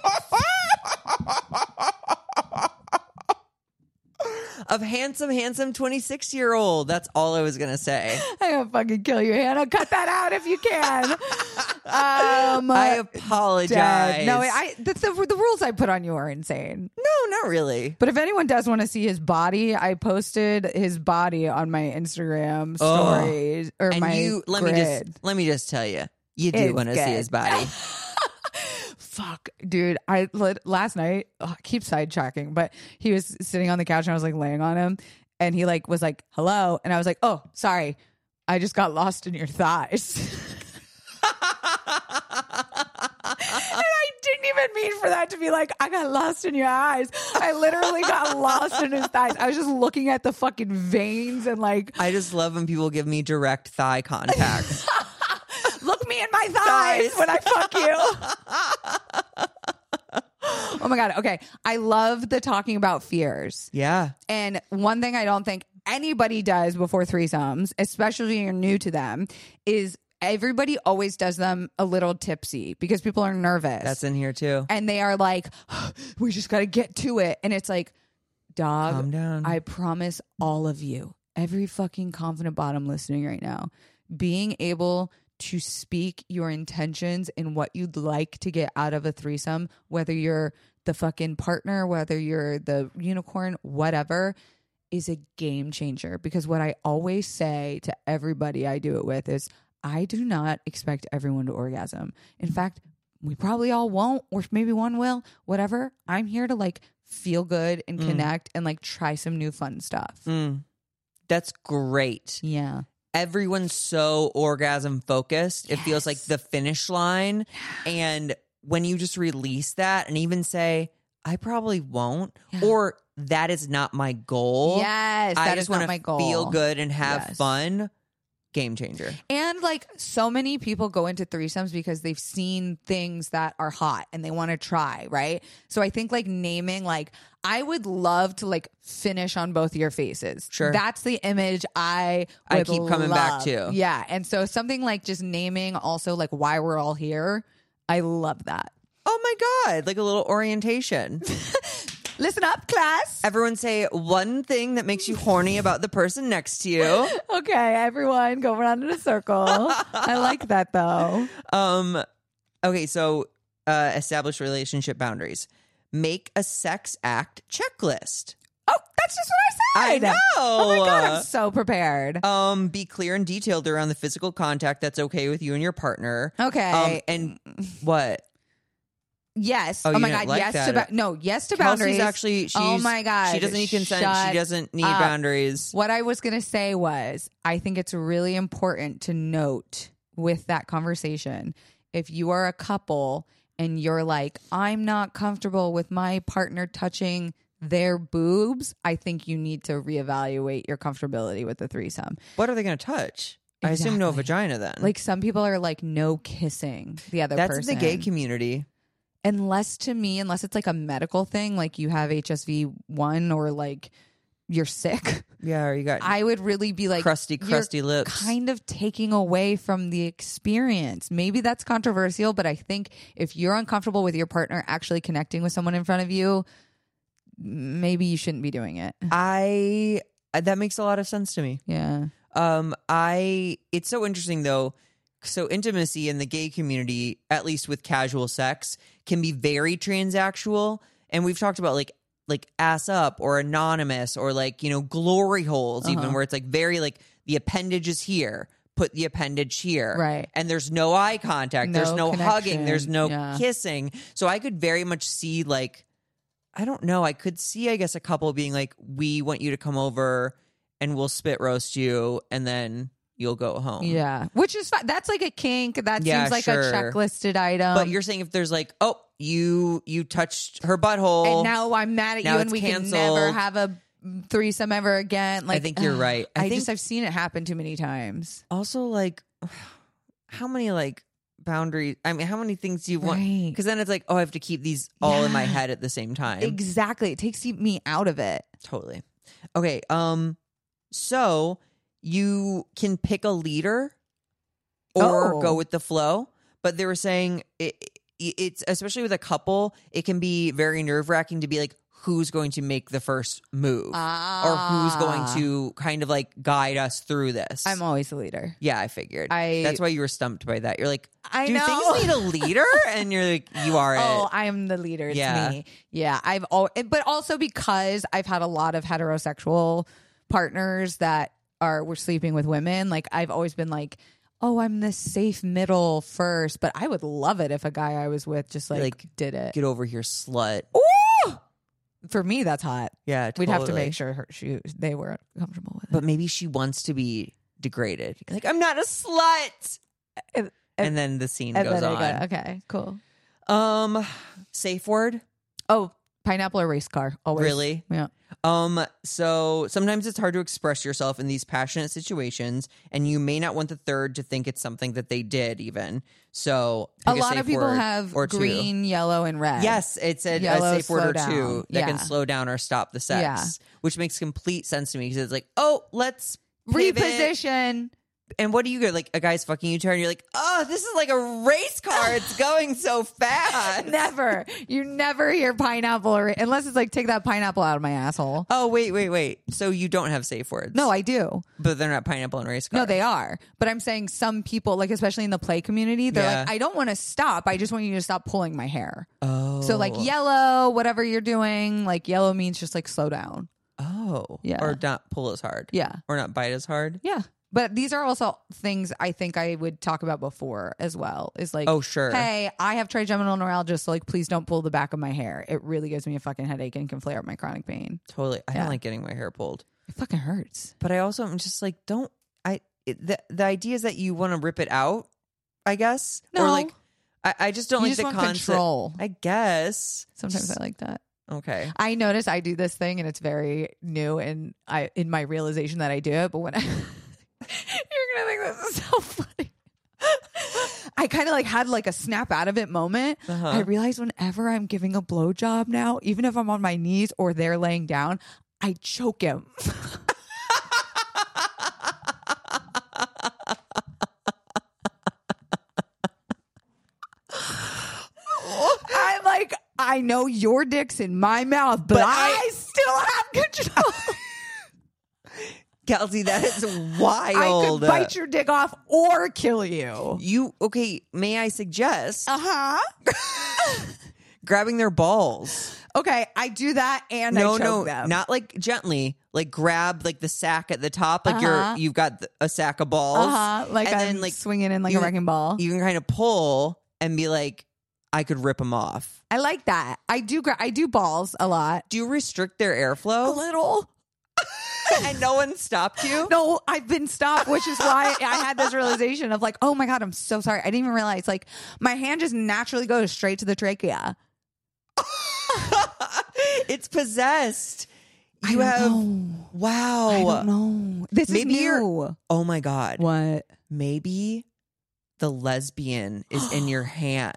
of handsome, handsome twenty-six year old. That's all I was gonna say. I'm gonna fucking kill you, Hannah. Cut that out if you can. Um, I apologize. Dad. No, I the, the, the rules I put on you are insane. No, not really. But if anyone does want to see his body, I posted his body on my Instagram Oh. stories or And my you let grid. me just let me just tell you, you do It's want to see good. his body. Fuck, dude. I lit- last night oh, I keep sidetracking, but he was sitting on the couch and I was like laying on him, and he like was like, "Hello," and I was like, "Oh, sorry, I just got lost in your thighs." And I didn't even mean for that to be like, I got lost in your eyes. I literally got lost in his thighs. I was just looking at the fucking veins and like, I just love when people give me direct thigh contact. look me in my thighs Thighs. when I fuck you. Oh my God. Okay. I love the talking about fears. Yeah. And one thing I don't think anybody does before threesomes, especially when you're new to them, is everybody always does them a little tipsy because people are nervous. That's in here too. And they are like, we just got to get to it. And it's like, dog, Calm down. I promise all of you, every fucking confident bottom listening right now, being able to speak your intentions and what you'd like to get out of a threesome, whether you're the fucking partner, whether you're the unicorn, whatever, is a game changer. Because what I always say to everybody I do it with is, I do not expect everyone to orgasm. In fact, we probably all won't, or maybe one will, whatever. I'm here to like feel good and Mm. connect and like try some new fun stuff. Mm. That's great. Yeah. Everyone's so orgasm focused. It feels like the finish line. And when you just release that and even say, I probably won't, Yeah. or that is not my goal. Yes, I that just is not wanna my goal. Feel good and have Yes. fun. Game changer. And like so many people go into threesomes because they've seen things that are hot and they want to try, right? So I think like naming, like, I would love to like finish on both your faces. Sure. That's the image I I would keep coming back love. to. Yeah. And so something like just naming also like why we're all here. I love that. Oh my God. Like a little orientation. Listen up, class. Everyone say one thing that makes you horny about the person next to you. Okay, everyone go around in a circle. I like that though. Um, okay, so uh, establish relationship boundaries. make a sex act checklist. Oh, that's just what I I said. know. Oh my God, I'm so prepared. Um, be clear and detailed around the physical contact that's okay with you and your partner. Okay. Um, and what? Yes. Oh, Oh, you my didn't God. like Yes that. to ba- no. Yes to Kelsey's boundaries. actually. She's, oh my God. She doesn't need consent. Shut She doesn't need up. boundaries. What I was gonna say was, I think it's really important to note with that conversation, if you are a couple and you're like, I'm not comfortable with my partner touching their boobs, I think you need to reevaluate your comfortability with the threesome. What are they going to touch? I assume no Exactly. vagina then. Like some people are like no kissing the other That's person. the gay community. Unless to me, unless it's like a medical thing, like you have H S V one or like you're sick, Yeah, or you got I would really be like, crusty, you're crusty lips. kind of taking away from the experience. Maybe that's controversial, but I think if you're uncomfortable with your partner actually connecting with someone in front of you, maybe you shouldn't be doing it. I that makes a lot of sense to me. Yeah. Um, I it's so interesting though. So intimacy in the gay community, at least with casual sex, can be very transactional, and we've talked about like like ass up or anonymous or like, you know, glory holes, even Uh-huh. where it's like very like the appendage is here. Put the appendage here. Right. And there's no eye contact. there's No no hugging. There's connection. no Yeah. kissing. So I could very much see like, I don't know. I could see, I guess, a couple being like, we want you to come over and we'll spit roast you and then you'll go home. Yeah. Which is fine. That's like a kink. That Yeah, seems like sure. a checklisted item. But you're saying if there's like, oh, you you touched her butthole. and now I'm mad at Now you it's and we can canceled. never have a threesome ever again. Like, think you're ugh, right. I I, think- just, I've seen it happen too many times. also, like, how many like boundaries? I mean, how many things do you want? Right. Because then it's like, oh, I have to keep these all in my Yeah. head at the same time. Exactly. It takes me out of it. Totally. Okay. Um. So you can pick a leader or Oh. go with the flow, but they were saying it, it's especially with a couple, it can be very nerve wracking to be like, who's going to make the first move, or who's going Ah. to kind of like guide us through this. I'm always the leader. yeah, I figured. I- That's why you were stumped by that. You're like, I do know. things need a leader? And you're like, you are Oh, it. I am the leader. It's Yeah. me. Yeah. I've all, but also because I've had a lot of heterosexual partners that are were sleeping with women. Like I've always been like, oh, I'm the safe middle first. But I would love it if a guy I was with just like, Like, did it. Get over here, slut. Ooh! For me, that's hot. Yeah, We'd have to totally. make sure her, she they were comfortable with it. But maybe she wants to be degraded. Like, I'm not a slut. And- And, then the scene And goes then on. I go, okay, cool. Um, safe word. Oh, pineapple or race car. Always. Really? Yeah. Um, so sometimes it's hard to express yourself in these passionate situations, and you may not want the third to think it's something that they did even. So A pick lot safe of people word have or two. green, yellow, and red. Yes, it's a, a Yellow, safe word slow or two down. that can Yeah. slow down or stop the sex, Yeah. which makes complete sense to me because it's like, oh, let's pivot. Reposition. And what do you get? Like a guy's fucking you, turn, and you're like, oh, this is like a race car. It's going so fast. Never. You never hear pineapple or unless it's like take that pineapple out of my asshole. Oh, wait, wait, wait. So you don't have safe words? No, I do. But they're not pineapple and race car. No, they are. But I'm saying some people, like especially in the play community, they're Yeah. like, I don't want to stop. I just want you to stop pulling my hair. Oh. So like yellow, whatever you're doing, like yellow means just like slow down. Oh. Yeah. Or not pull as hard. Yeah. Or not bite as hard. Yeah. But these are also things I think I would talk about before as well. Is like, Oh, sure. Hey, I have trigeminal neuralgia, so like, please don't pull the back of my hair. It really gives me a fucking headache and can flare up my chronic pain. Totally. I Yeah. don't like getting my hair pulled. It fucking hurts. But I also am just like, don't, I, it, the, the idea is that you want to rip it out, I guess. Or No. like, I, I just don't You like just the want concept. control. I guess. Sometimes Just- I like that. Okay. I notice I do this thing and it's very new and I in my realization that I do it, but when I you're gonna think this is so funny. I kind of like had like a snap out of it moment. Uh-huh. I realize whenever I'm giving a blowjob now, even if I'm on my knees or they're laying down, I choke him. I'm like, I know your dick's in my mouth, but, But I, I- still have control. Kelsey, that is I wild. could bite your dick off or kill you. You, okay, may I suggest Uh huh. grabbing their balls? Okay, I do that and no, I choke no, them. not like gently. Like grab like the sack at the top, like Uh-huh. you're you've got th- a sack of balls, uh-huh. Like and I'm then like swinging in like you- a wrecking ball. you can kind of pull and be like, I could rip them off. I like that. I do. Gra- I do balls a lot. Do you restrict their A airflow? little. And no one stopped you? No, I've been stopped, which is why I had this realization of like, oh my God, I'm so sorry. I didn't even realize like my hand just naturally goes straight to the trachea. It's possessed. I You don't have know. wow. I don't know. This Maybe is you're- new. Oh my God. What? Maybe the lesbian is in your hand.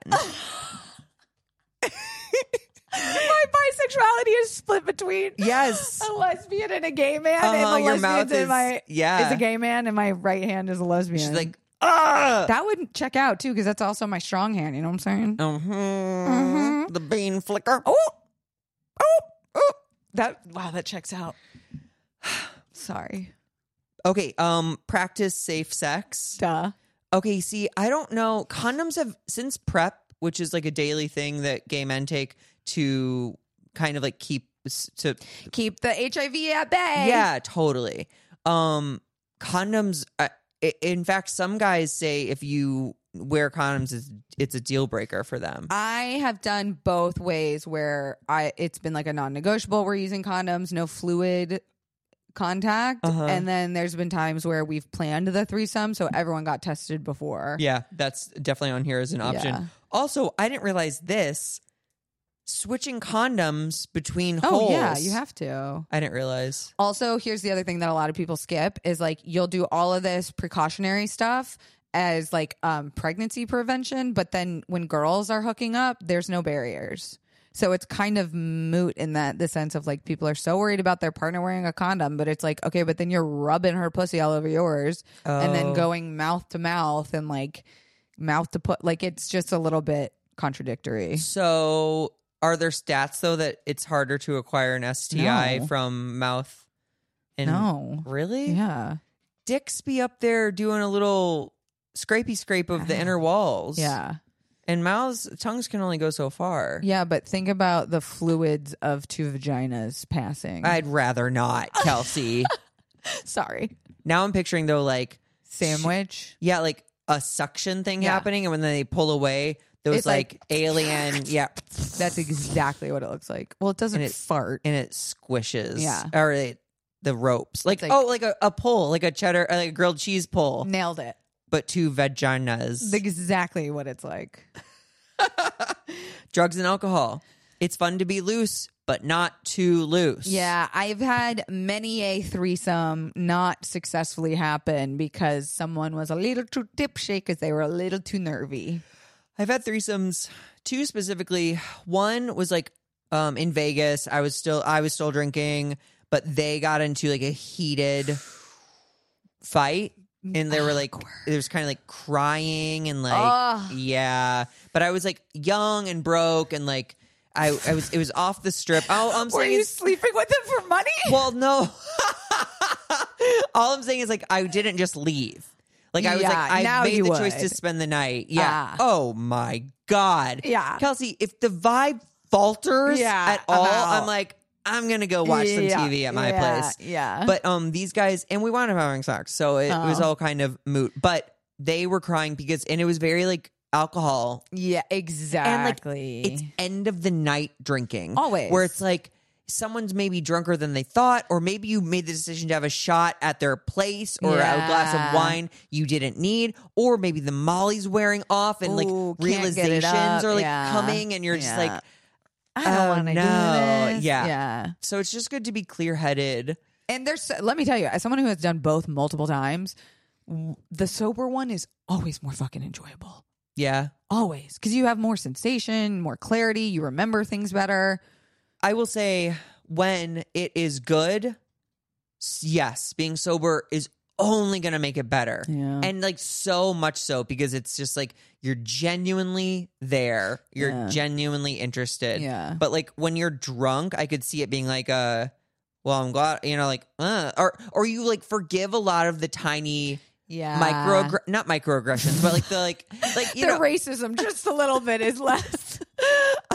My bisexuality is split between Yes. a lesbian and a gay man, Uh-huh, and the your lesbian's mouth in is- my yeah. is a gay man, and my right hand is a lesbian. She's like, ah. that would check out too, because that's also my strong hand. You know what I'm saying? Mhm. The bean flicker. Oh, oh, oh. That wow, that checks out. Sorry. Okay, um, practice safe sex. Duh. Okay, see, I don't know. Condoms have since PrEP, which is like a daily thing that gay men take to kind of like keep to Keep the H I V at bay. yeah, totally. Um, condoms. Uh, i- in fact, some guys say if you wear condoms, it's, it's a deal breaker for them. I have done both ways where I it's been like a non-negotiable. We're using condoms, no fluid contact, Uh-huh. and then there's been times where we've planned the threesome, so everyone got tested before. Yeah, that's definitely on here as an option. Yeah. Also, I didn't realize this. Switching condoms between Oh holes. yeah, you have to. I didn't realize. Also, here's the other thing that a lot of people skip is like you'll do all of this precautionary stuff as like um, pregnancy prevention, but then when girls are hooking up, there's no barriers. So it's kind of moot in that the sense of like people are so worried about their partner wearing a condom, but it's like, okay, but then you're rubbing her pussy all over yours and then Oh. going mouth to mouth and like mouth to put like it's just a little bit contradictory. So, are there stats though that it's harder to acquire an S T I No. from mouth? And No. really? Yeah. Dicks be up there doing a little scrapey scrape of the inner walls. Yeah. And mouths, tongues can only go so far. Yeah, but think about the fluids of two vaginas passing. I'd rather not, Kelsey. Sorry. Now I'm picturing though, like Sandwich. yeah, like a suction thing Yeah. happening, and when they pull away, those It's like, like- alien, yeah, That's exactly what it looks like. Well, it doesn't And it- fart. and it squishes. Yeah. or it, the ropes, like, like- oh, like a, a pull, like a cheddar, uh, like a grilled cheese pull, Nailed it. but two vaginas. Exactly what it's like. Drugs and alcohol. It's fun to be loose, but not too loose. Yeah, I've had many a threesome not successfully happen because someone was a little too tipsy because they were a little too nervy. I've had threesomes, two specifically. One was like um, in Vegas. I was still I was still drinking, but they got into like a heated fight, and they were like, there was kind of like crying and like, Ugh. yeah. But I was like young and broke, and like I, I was. It was off the strip. All I'm Were saying you is, sleeping with them for money? well, no. All I'm saying is like I didn't just leave. Like I was Yeah, like I now made you the choice to would. spend the night. Yeah. Ah. Oh my God. Yeah. Kelsey, if the vibe falters Yeah, at I'm all, out. I'm like, I'm gonna go watch some Yeah, T V at my yeah, place. Yeah. But um these guys, and we wound up having sex, so it, it was Oh. all kind of moot. But they were crying because and it was very like alcohol. yeah, And exactly. like it's end of the night drinking. Always. Where it's like someone's maybe drunker than they thought, or maybe you made the decision to have a shot at their place or a glass Yeah. of wine you didn't need, or maybe the Molly's wearing off and Ooh, like can't get it realizations up. are like Yeah. coming and you're just Yeah. like, I don't oh, want to no. do this. Yeah. Yeah. so it's just good to be clear headed. And there's, let me tell you, as someone who has done both multiple times, w- the sober one is always more fucking enjoyable. Yeah. Always. Because you have more sensation, more clarity. You remember things better. I will say when it is good, s- yes, being sober is only going to make it better. Yeah. And like so much so because it's just like you're genuinely there. You're Yeah. genuinely interested. Yeah. But like when you're drunk, I could see it being like a well, I'm glad, you know, like uh, or or you like forgive a lot of the tiny Yeah. micro not microaggressions, but like the like like you the know racism just a little bit is less.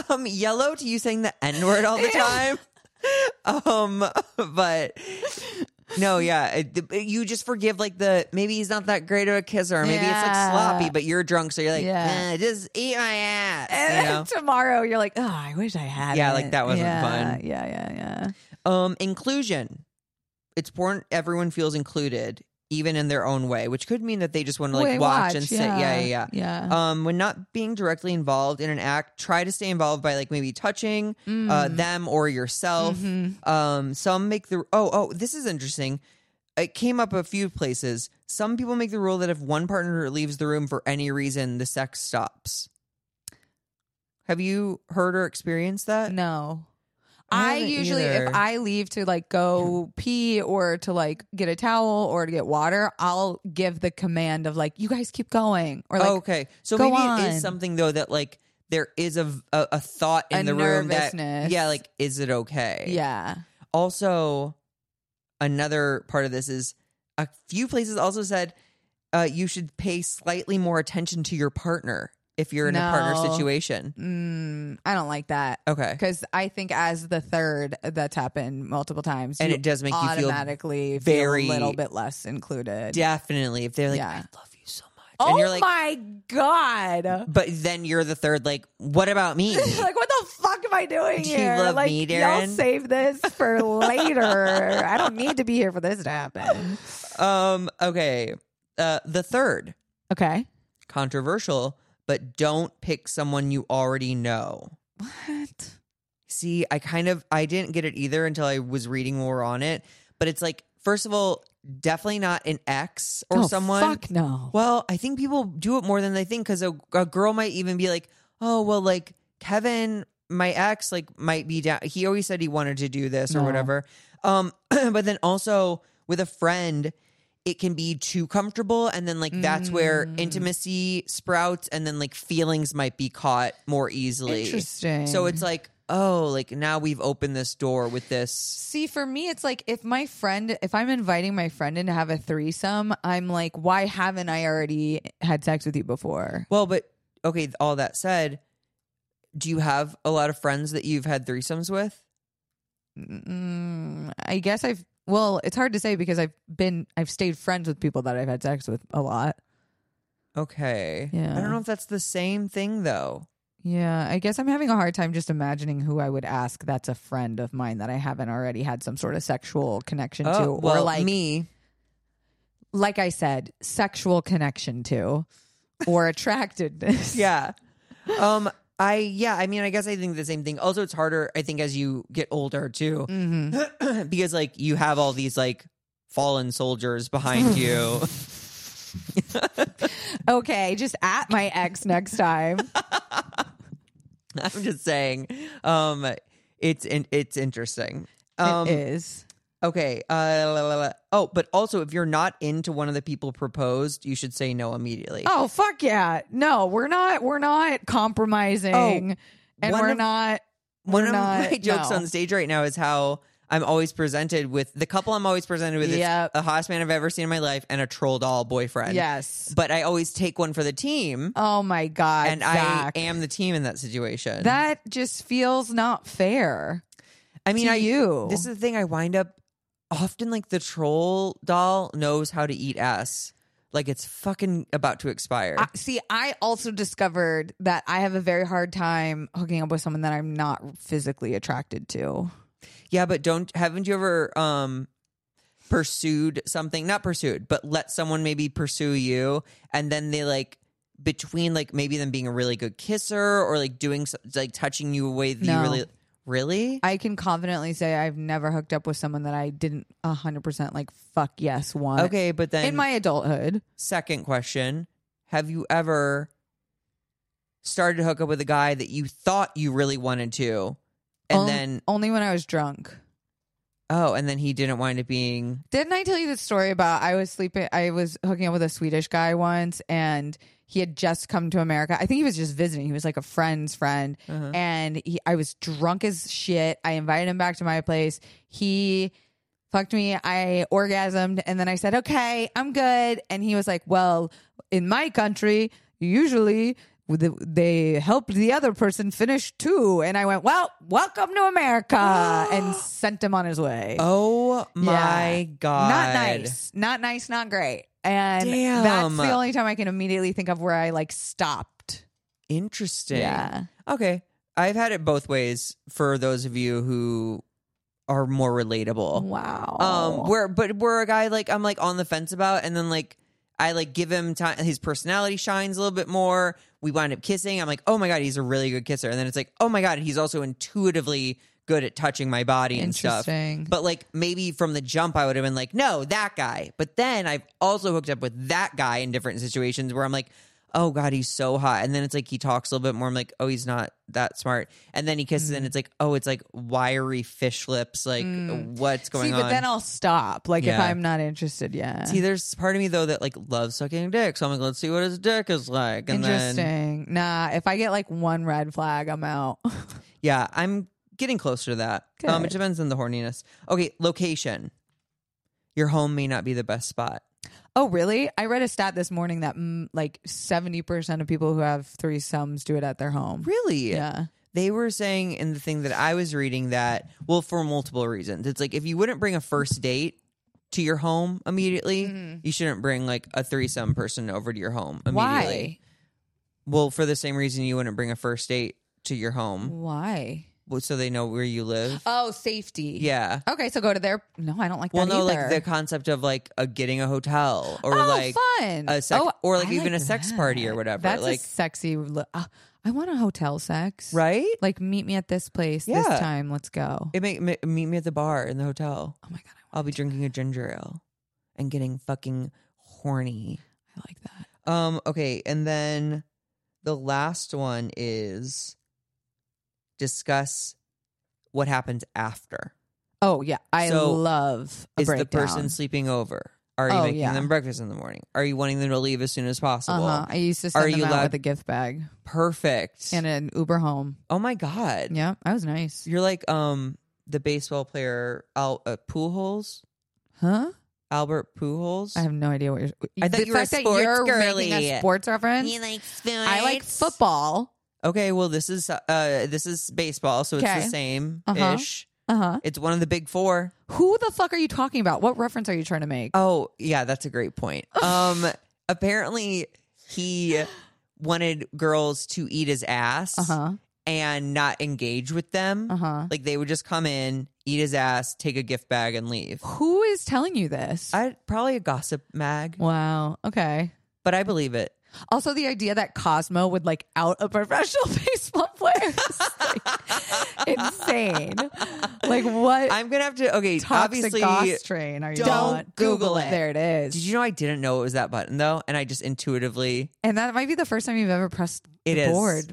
um, yellow to you saying the N word all the time. um, but no, yeah, it, you just forgive like the maybe he's not that great of a kisser, or maybe Yeah. it's like sloppy, but you're drunk, so you're like, Yeah. eh, just eat my ass. And You then know? tomorrow you're like, oh, I wish I had. Yeah, like, that wasn't yeah, fun. Yeah, yeah, yeah. Um, inclusion. It's important everyone feels included, even in their own way, which could mean that they just want to like Wait, watch, and sit. Yeah, yeah, yeah. yeah. Um, when not being directly involved in an act, try to stay involved by like maybe touching Mm. uh, them or yourself. Mm-hmm. Um, some make the oh oh this is interesting. It came up a few places. Some people make the rule that if one partner leaves the room for any reason, the sex stops. Have you heard or experienced that? No. I I haven't usually, either. if I leave to like go pee or to like get a towel or to get water, I'll give the command of like, you guys keep going. Or like, okay, so go maybe it on. is something though that like there is a a, a thought in A the room that nervousness. yeah, like is it okay? yeah. Also, another part of this is a few places also said uh, you should pay slightly more attention to your partner if you're in a partner No. situation. Mm, I don't like that. Okay. Because I think as the third that's happened multiple times, And you it does make you feel automatically very- feel a little bit less included. Definitely. If they're like, Yeah. I love you so much. Oh and you're like, my God. but then you're the third, like, what about me? Like, what the fuck am I doing Do you here? love like, me, y'all Darren? save this for later. I don't need to be here for this to happen. um, okay. Uh, the third, Okay. controversial, but don't pick someone you already know. What? See, I kind of I didn't get it either until I was reading more on it. But it's like, first of all, definitely not an ex or Oh, someone. Fuck no. Well, I think people do it more than they think because a, a girl might even be like, oh, well, like Kevin, my ex, like might be down. He always said he wanted to do this or No. whatever. Um, but then also with a friend, it can be too comfortable. And then like that's where Mm. intimacy sprouts and then like feelings might be caught more easily. Interesting. So it's like, oh, like now we've opened this door with this. See, for me, it's like if my friend, if I'm inviting my friend in to have a threesome, I'm like, why haven't I already had sex with you before? Well, but okay, all that said, do you have a lot of friends that you've had threesomes with? Mm, I guess I've, well, it's hard to say because I've been, I've stayed friends with people that I've had sex with a lot. Okay. Yeah. I don't know if that's the same thing though. Yeah, I guess I'm having a hard time just imagining who I would ask that's a friend of mine that I haven't already had some sort of sexual connection to. Oh, well, or like me. like I said, sexual connection to or attractedness. Yeah. Um, I, yeah, I mean, I guess I think the same thing. Also, it's harder, I think, as you get older too, Mm-hmm. because like you have all these like fallen soldiers behind you. Okay, just at my ex next time. I'm just saying, um, it's in, it's interesting. Um, it is. Okay. Uh, la, la, la. Oh, but also, if you're not into one of the people proposed, you should say no immediately. Oh, fuck yeah. No, we're not we're not compromising. Oh, and one we're of- not One we're of not, my jokes no. on stage right now is how I'm always presented with the couple I'm always presented with Yep. is the hottest man I've ever seen in my life and a troll doll boyfriend. Yes. But I always take one for the team, Oh my God. and Zach. I am the team in that situation. That just feels not fair. I mean, to I you. This is the thing. I wind up often like the troll doll knows how to eat ass. Like it's fucking about to expire. I, see, I also discovered that I have a very hard time hooking up with someone that I'm not physically attracted to. Yeah, but don't haven't you ever um pursued something, not pursued, but let someone maybe pursue you, and then they like between like maybe them being a really good kisser or like doing so- like touching you a way that No. you really really I can confidently say I've never hooked up with someone that I didn't one hundred percent like fuck yes want. okay, but then In my adulthood. second question, have you ever started to hook up with a guy that you thought you really wanted to, and On- then only when I was drunk. oh, and then he didn't wind up being Didn't I tell you the story about I was sleeping I was hooking up with a Swedish guy once and he had just come to America. I think he was just visiting. He was like a friend's friend. Uh-huh. And he, I was drunk as shit. I invited him back to my place. He fucked me. I orgasmed. And then I said, okay, I'm good. And he was like, well, in my country, usually the- they helped the other person finish too. And I went, well, welcome to America, and sent him on his way. Oh my Yeah. God. Not nice. Not nice, not great. And Damn. that's the only time I can immediately think of where I like stopped. Interesting. Yeah. Okay. I've had it both ways for those of you who are more relatable. Wow. Um, where but where a guy like I'm like on the fence about, and then like I like give him time. His personality shines a little bit more. We wind up kissing. I'm like, oh my God, he's a really good kisser. And then it's like, oh my God, he's also intuitively good at touching my body and stuff. Interesting. But like maybe from the jump, I would have been like, no, that guy. But then I've also hooked up with that guy in different situations where I'm like, oh God, he's so hot. And then it's like he talks a little bit more. I'm like, oh, he's not that smart. And then he kisses Mm. and it's like, oh, it's like wiry fish lips. Like what's going See, on? but then I'll stop. Like if Yeah. I'm not interested, yeah. See, there's part of me though that like loves sucking dick. So I'm like, let's see what his dick is like. And Interesting. then Nah, if I get like one red flag, I'm out. yeah, I'm getting closer to that. Um, it Good. depends on the horniness. Okay, location. Your home may not be the best spot. Oh, really? I read a stat this morning that mm, like seventy percent of people who have threesomes do it at their home. Really? Yeah. They were saying in the thing that I was reading that, well, for multiple reasons. It's like if you wouldn't bring a first date to your home immediately, Mm-hmm. you shouldn't bring like a threesome person over to your home immediately. Why? Well, for the same reason you wouldn't bring a first date to your home, Why? well, so they know where you live. Oh, safety. Yeah. Okay, so go to their. No, I don't like Well, that no, either. like the concept of like a getting a hotel or oh, like fun. a sex, oh, or like I even like a sex that. party or whatever. That's like a sexy. li- Uh, I want a hotel sex. right? Like meet me at this place Yeah. this time. Let's go. It make me- meet me at the bar in the hotel. Oh my god, I, I'll be drinking a ginger ale and getting fucking horny. I like that. Um. Okay, and then the last one is discuss what happens after. Oh yeah, I So, love a Is the breakdown. person sleeping over? Are you Oh, making yeah. them breakfast in the morning? Are you wanting them to leave as soon as possible? Uh-huh. I used to send Are them you out allowed- with a gift bag Perfect. and an Uber home. oh my God. Yeah, that was nice. You're like um the baseball player Al uh, Pujols, Huh? Albert Pujols. I have no idea what you're. I thought the you were a fact that sports you're girly. making a sports reference. likes I like football. Okay, well this is uh this is baseball, so it's Okay. the same Uh-huh. ish. Uh huh. It's one of the big four. Who the fuck are you talking about? What reference are you trying to make? Oh yeah, that's a great point. Um, apparently he wanted girls to eat his ass Uh huh. and not engage with them. Uh huh. Like they would just come in, eat his ass, take a gift bag, and leave. Who is telling you this? I probably a gossip mag, wow. Okay. but I believe it. Also, the idea that Cosmo would like out a professional baseball player is like insane. Like what I'm gonna have to. Okay, toxic obviously. goss train are you don't on? Google it. There it is. Did you know I didn't know it was that button though, and I just intuitively. And that might be the first time you've ever pressed It the is. board.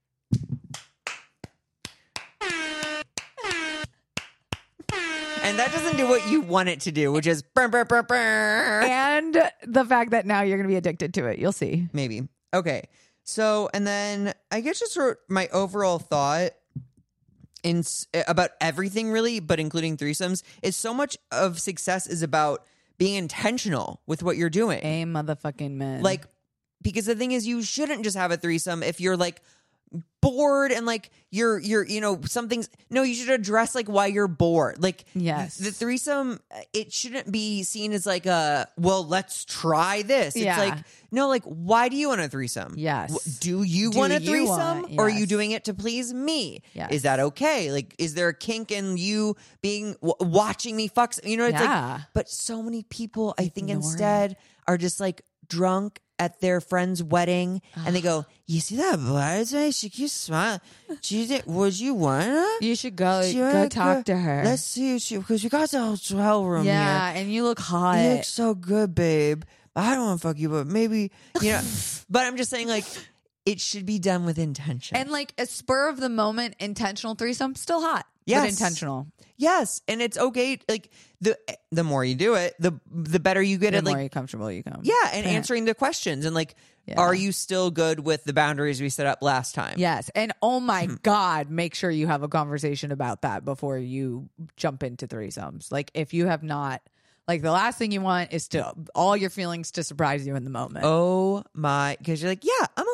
And that doesn't do what you want it to do, which is brr, brr, brr, brr. And the fact that now you're going to be addicted to it. You'll see. Maybe. Okay. So, and then I guess just sort of my overall thought in s- about everything really, but including threesomes, is so much of success is about being intentional with what you're doing. A motherfucking man. Like, because the thing is, you shouldn't just have a threesome if you're like bored and like you're you're you know something's no you should address like why you're bored. Like Yes. the threesome, it shouldn't be seen as like a well let's try this. It's Yeah. like no, like why do you want a threesome? Yes. Wh- do you Do want a you threesome want- or are you yes. doing it to please me? Yes. Is that okay? Like is there a kink in you being w- watching me fuck? You know it's Yeah. like but so many people I think Ignore instead are just like drunk at their friend's wedding and they go, you see that bridesmaid? She keeps smiling. She did, would you want her? you should go She go wanna talk to her. Let's see if she, because we got the hotel room yeah, and you look hot. here. You look so good, babe. I don't want to fuck you, but maybe, you know. But I'm just saying, like, it should be done with intention. And like a spur of the moment intentional threesome, still hot. Yes. But intentional. yes, and it's okay. Like the the more you do it, the the better you get The at more like you're comfortable you come. yeah, and Fair. answering the questions and like, Yeah. are you still good with the boundaries we set up last time? Yes. And oh my Hmm. God, make sure you have a conversation about that before you jump into threesomes. Like if you have not, like the last thing you want is to all your feelings to surprise you in the moment. Oh my, because you're like, yeah, I'm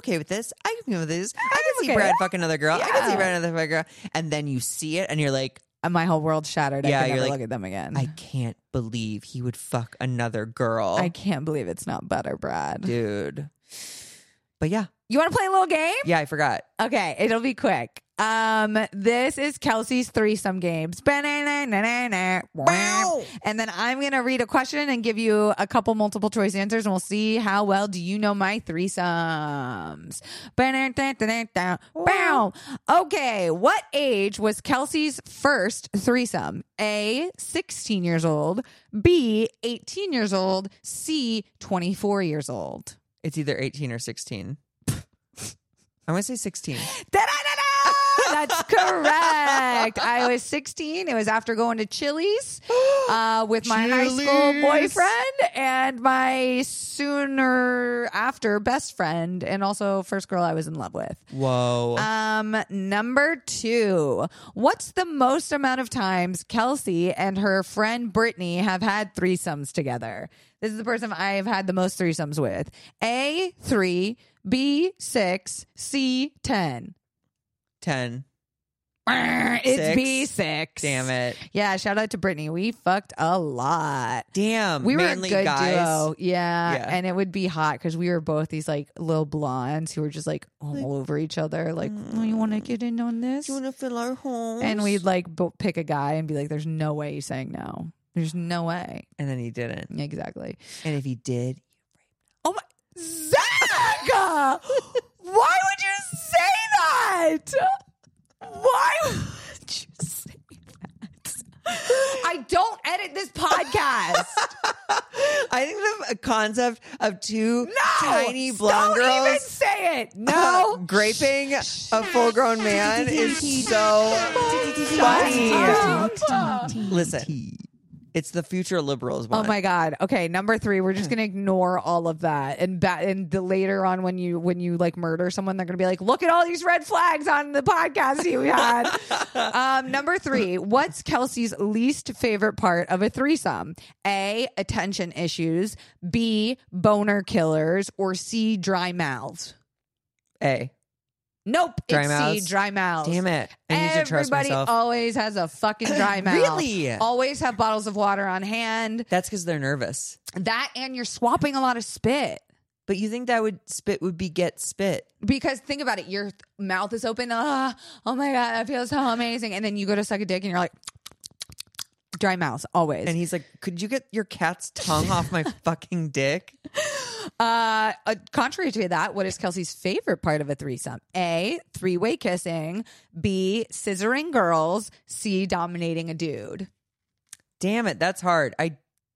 okay with this. I can with this. I can see okay. Brad fuck another girl. I can see Yeah. Brad another fuck girl. And then you see it, and you're like, And my whole world shattered. Yeah, I could you're never like, look at them again. I can't believe he would fuck another girl, I can't believe it's not better, Brad. dude. But yeah, You want to play a little game? yeah, I forgot. Okay, it'll be quick. Um, this is Kelsey's threesome games. And then I'm gonna read a question and give you a couple multiple choice answers, and we'll see how well do you know my threesomes. Okay, what age was Kelsey's first threesome? A, sixteen years old. B, eighteen years old. C, twenty-four years old. It's either eighteen or sixteen. I'm gonna say sixteen. Da-da-da-da! That's correct. I was sixteen. It was after going to Chili's uh, with my high school Chili's. boyfriend and my sooner after best friend, and also first girl I was in love with. Whoa. Um, number two. What's the most amount of times Kelsey and her friend Brittany have had threesomes together? This is the person I have had the most threesomes with. A, three. B, six. C, ten. ten. It's Six. B, six. Damn it. Yeah, shout out to Brittany. We fucked a lot. Damn. We were Mainly a good guys. duo. Yeah. Yeah. And it would be hot because we were both these like little blondes who were just like all over each other. Like, oh, you want to get in on this? You want to fill our holes? And we'd like bo- pick a guy and be like, there's no way he's saying no. There's no way. And then he didn't. Exactly. And if he did, Oh my. Zach! Why would you say that? Why would you say that? I don't edit this podcast. I think the concept of two No! tiny blonde don't even girls say it. No. graping a full-grown man is so funny. Listen, it's the future liberals Oh one. my god. Okay, number three. We're just gonna ignore all of that, and ba- and the later on when you when you like murder someone, they're gonna be like, look at all these red flags on the podcast you had. um, number three. What's Kelsey's least favorite part of a threesome? A, attention issues. B, boner killers. Or C, dry mouths. A. Nope. Dry it's mouths? C, dry mouths. Damn it. I need to trust Everybody myself. always has a fucking dry mouth. Really? Always have bottles of water on hand. That's because they're nervous. That and you're swapping a lot of spit. But you think that would spit would be get spit? Because think about it, your th- mouth is open. Ah, oh my god, that feels so amazing. And then you go to suck a dick, and you're like, dry mouth always. And he's like, "Could you get your cat's tongue off my fucking dick?" Uh, uh, contrary to that, what is Kelsey's favorite part of a threesome? A, three-way kissing. B, scissoring girls. C, dominating a dude. Damn it, that's hard. I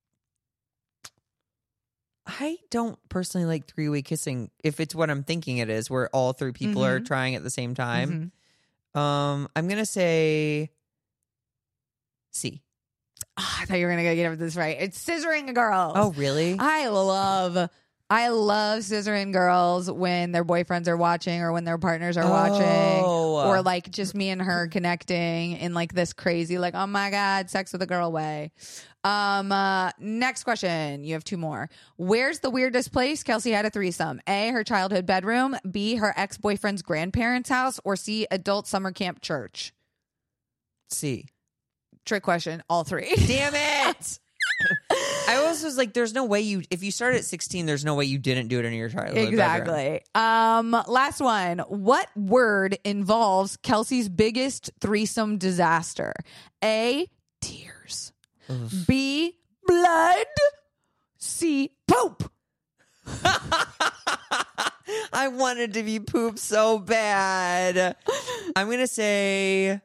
I don't personally like three-way kissing if it's what I'm thinking it is, where all three people are Mhm. trying at the same time. Mhm. Um, I'm gonna say C. Ah, I thought you were gonna get this right. It's scissoring girls. Oh, really? I love I love scissoring girls when their boyfriends are watching or when their partners are watching, Oh. or like just me and her connecting in like this crazy like, oh my god, sex with a girl way. Um uh, next question. You have two more. Where's the weirdest place Kelsey had a threesome? A, her childhood bedroom. B, her ex-boyfriend's grandparents' house. Or C, adult summer camp church. C. Trick question. All three. Damn it! I always was like, there's no way you, if you started at sixteen, there's no way you didn't do it in your childhood bedroom. Exactly. Um, last one. What word involves Kelsey's biggest threesome disaster? A, tears. B, blood. C, poop. I wanted to be poop so bad. I'm going to say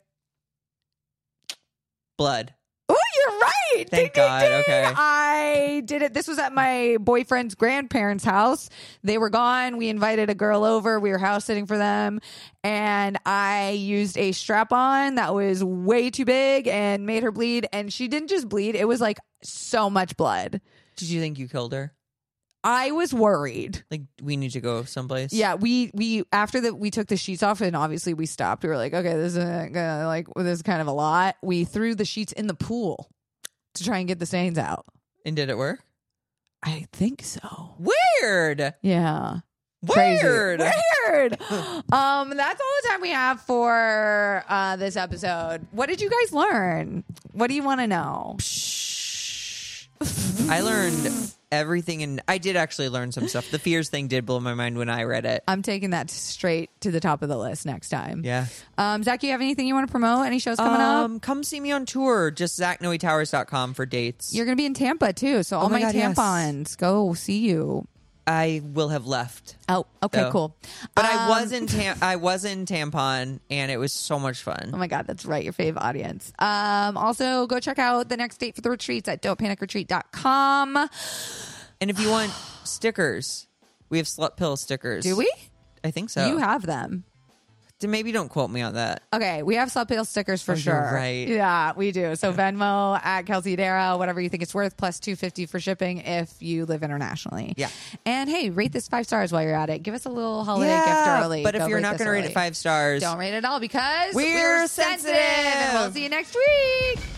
blood. Oh, you're right. Thank Ding, ding, God. ding. Okay. I did it. This was at my boyfriend's grandparents' house. They were gone. We invited a girl over. We were house sitting for them. And I used a strap on that was way too big and made her bleed. And she didn't just bleed, it was like so much blood. Did you think you killed her? I was worried. Like, we need to go someplace? Yeah, we we after that we took the sheets off and obviously we stopped. We were like, okay, this is gonna like this is kind of a lot. We threw the sheets in the pool to try and get the stains out. And did it work? I think so. Weird. Yeah. Crazy. Weird. Weird. um, that's all the time we have for uh, this episode. What did you guys learn? What do you want to know? I learned everything, and I did actually learn some stuff. The fears thing did blow my mind when I read it. I'm taking that straight to the top of the list next time. Yeah. Um, Zach, you have anything you want to promote? Any shows coming um, up? Come see me on tour. Just zach noe towers dot com for dates. You're going to be in Tampa too, so all my my, God, yes. tampons, go see you. I will have left. Oh, okay, So- cool. But I Um, was in tam- I was in Tampon, and it was so much fun. Oh my God, that's right. Your fave audience. Um, also, go check out the next date for the retreats at don't panic retreat dot com. And if you want stickers, we have slut pill stickers. Do we? I think so. You have them. Then maybe don't quote me on that. Okay, we have slut pill stickers for Oh, sure. you're right. Yeah, we do. So Venmo at Kelsey Dara, whatever you think it's worth, plus two fifty for shipping if you live internationally. Yeah. And hey, rate this five stars while you're at it. Give us a little holiday gift early. but if Go you're rate not this going to rate early. it five stars, Don't rate it all because We're sensitive. And we'll see you next week.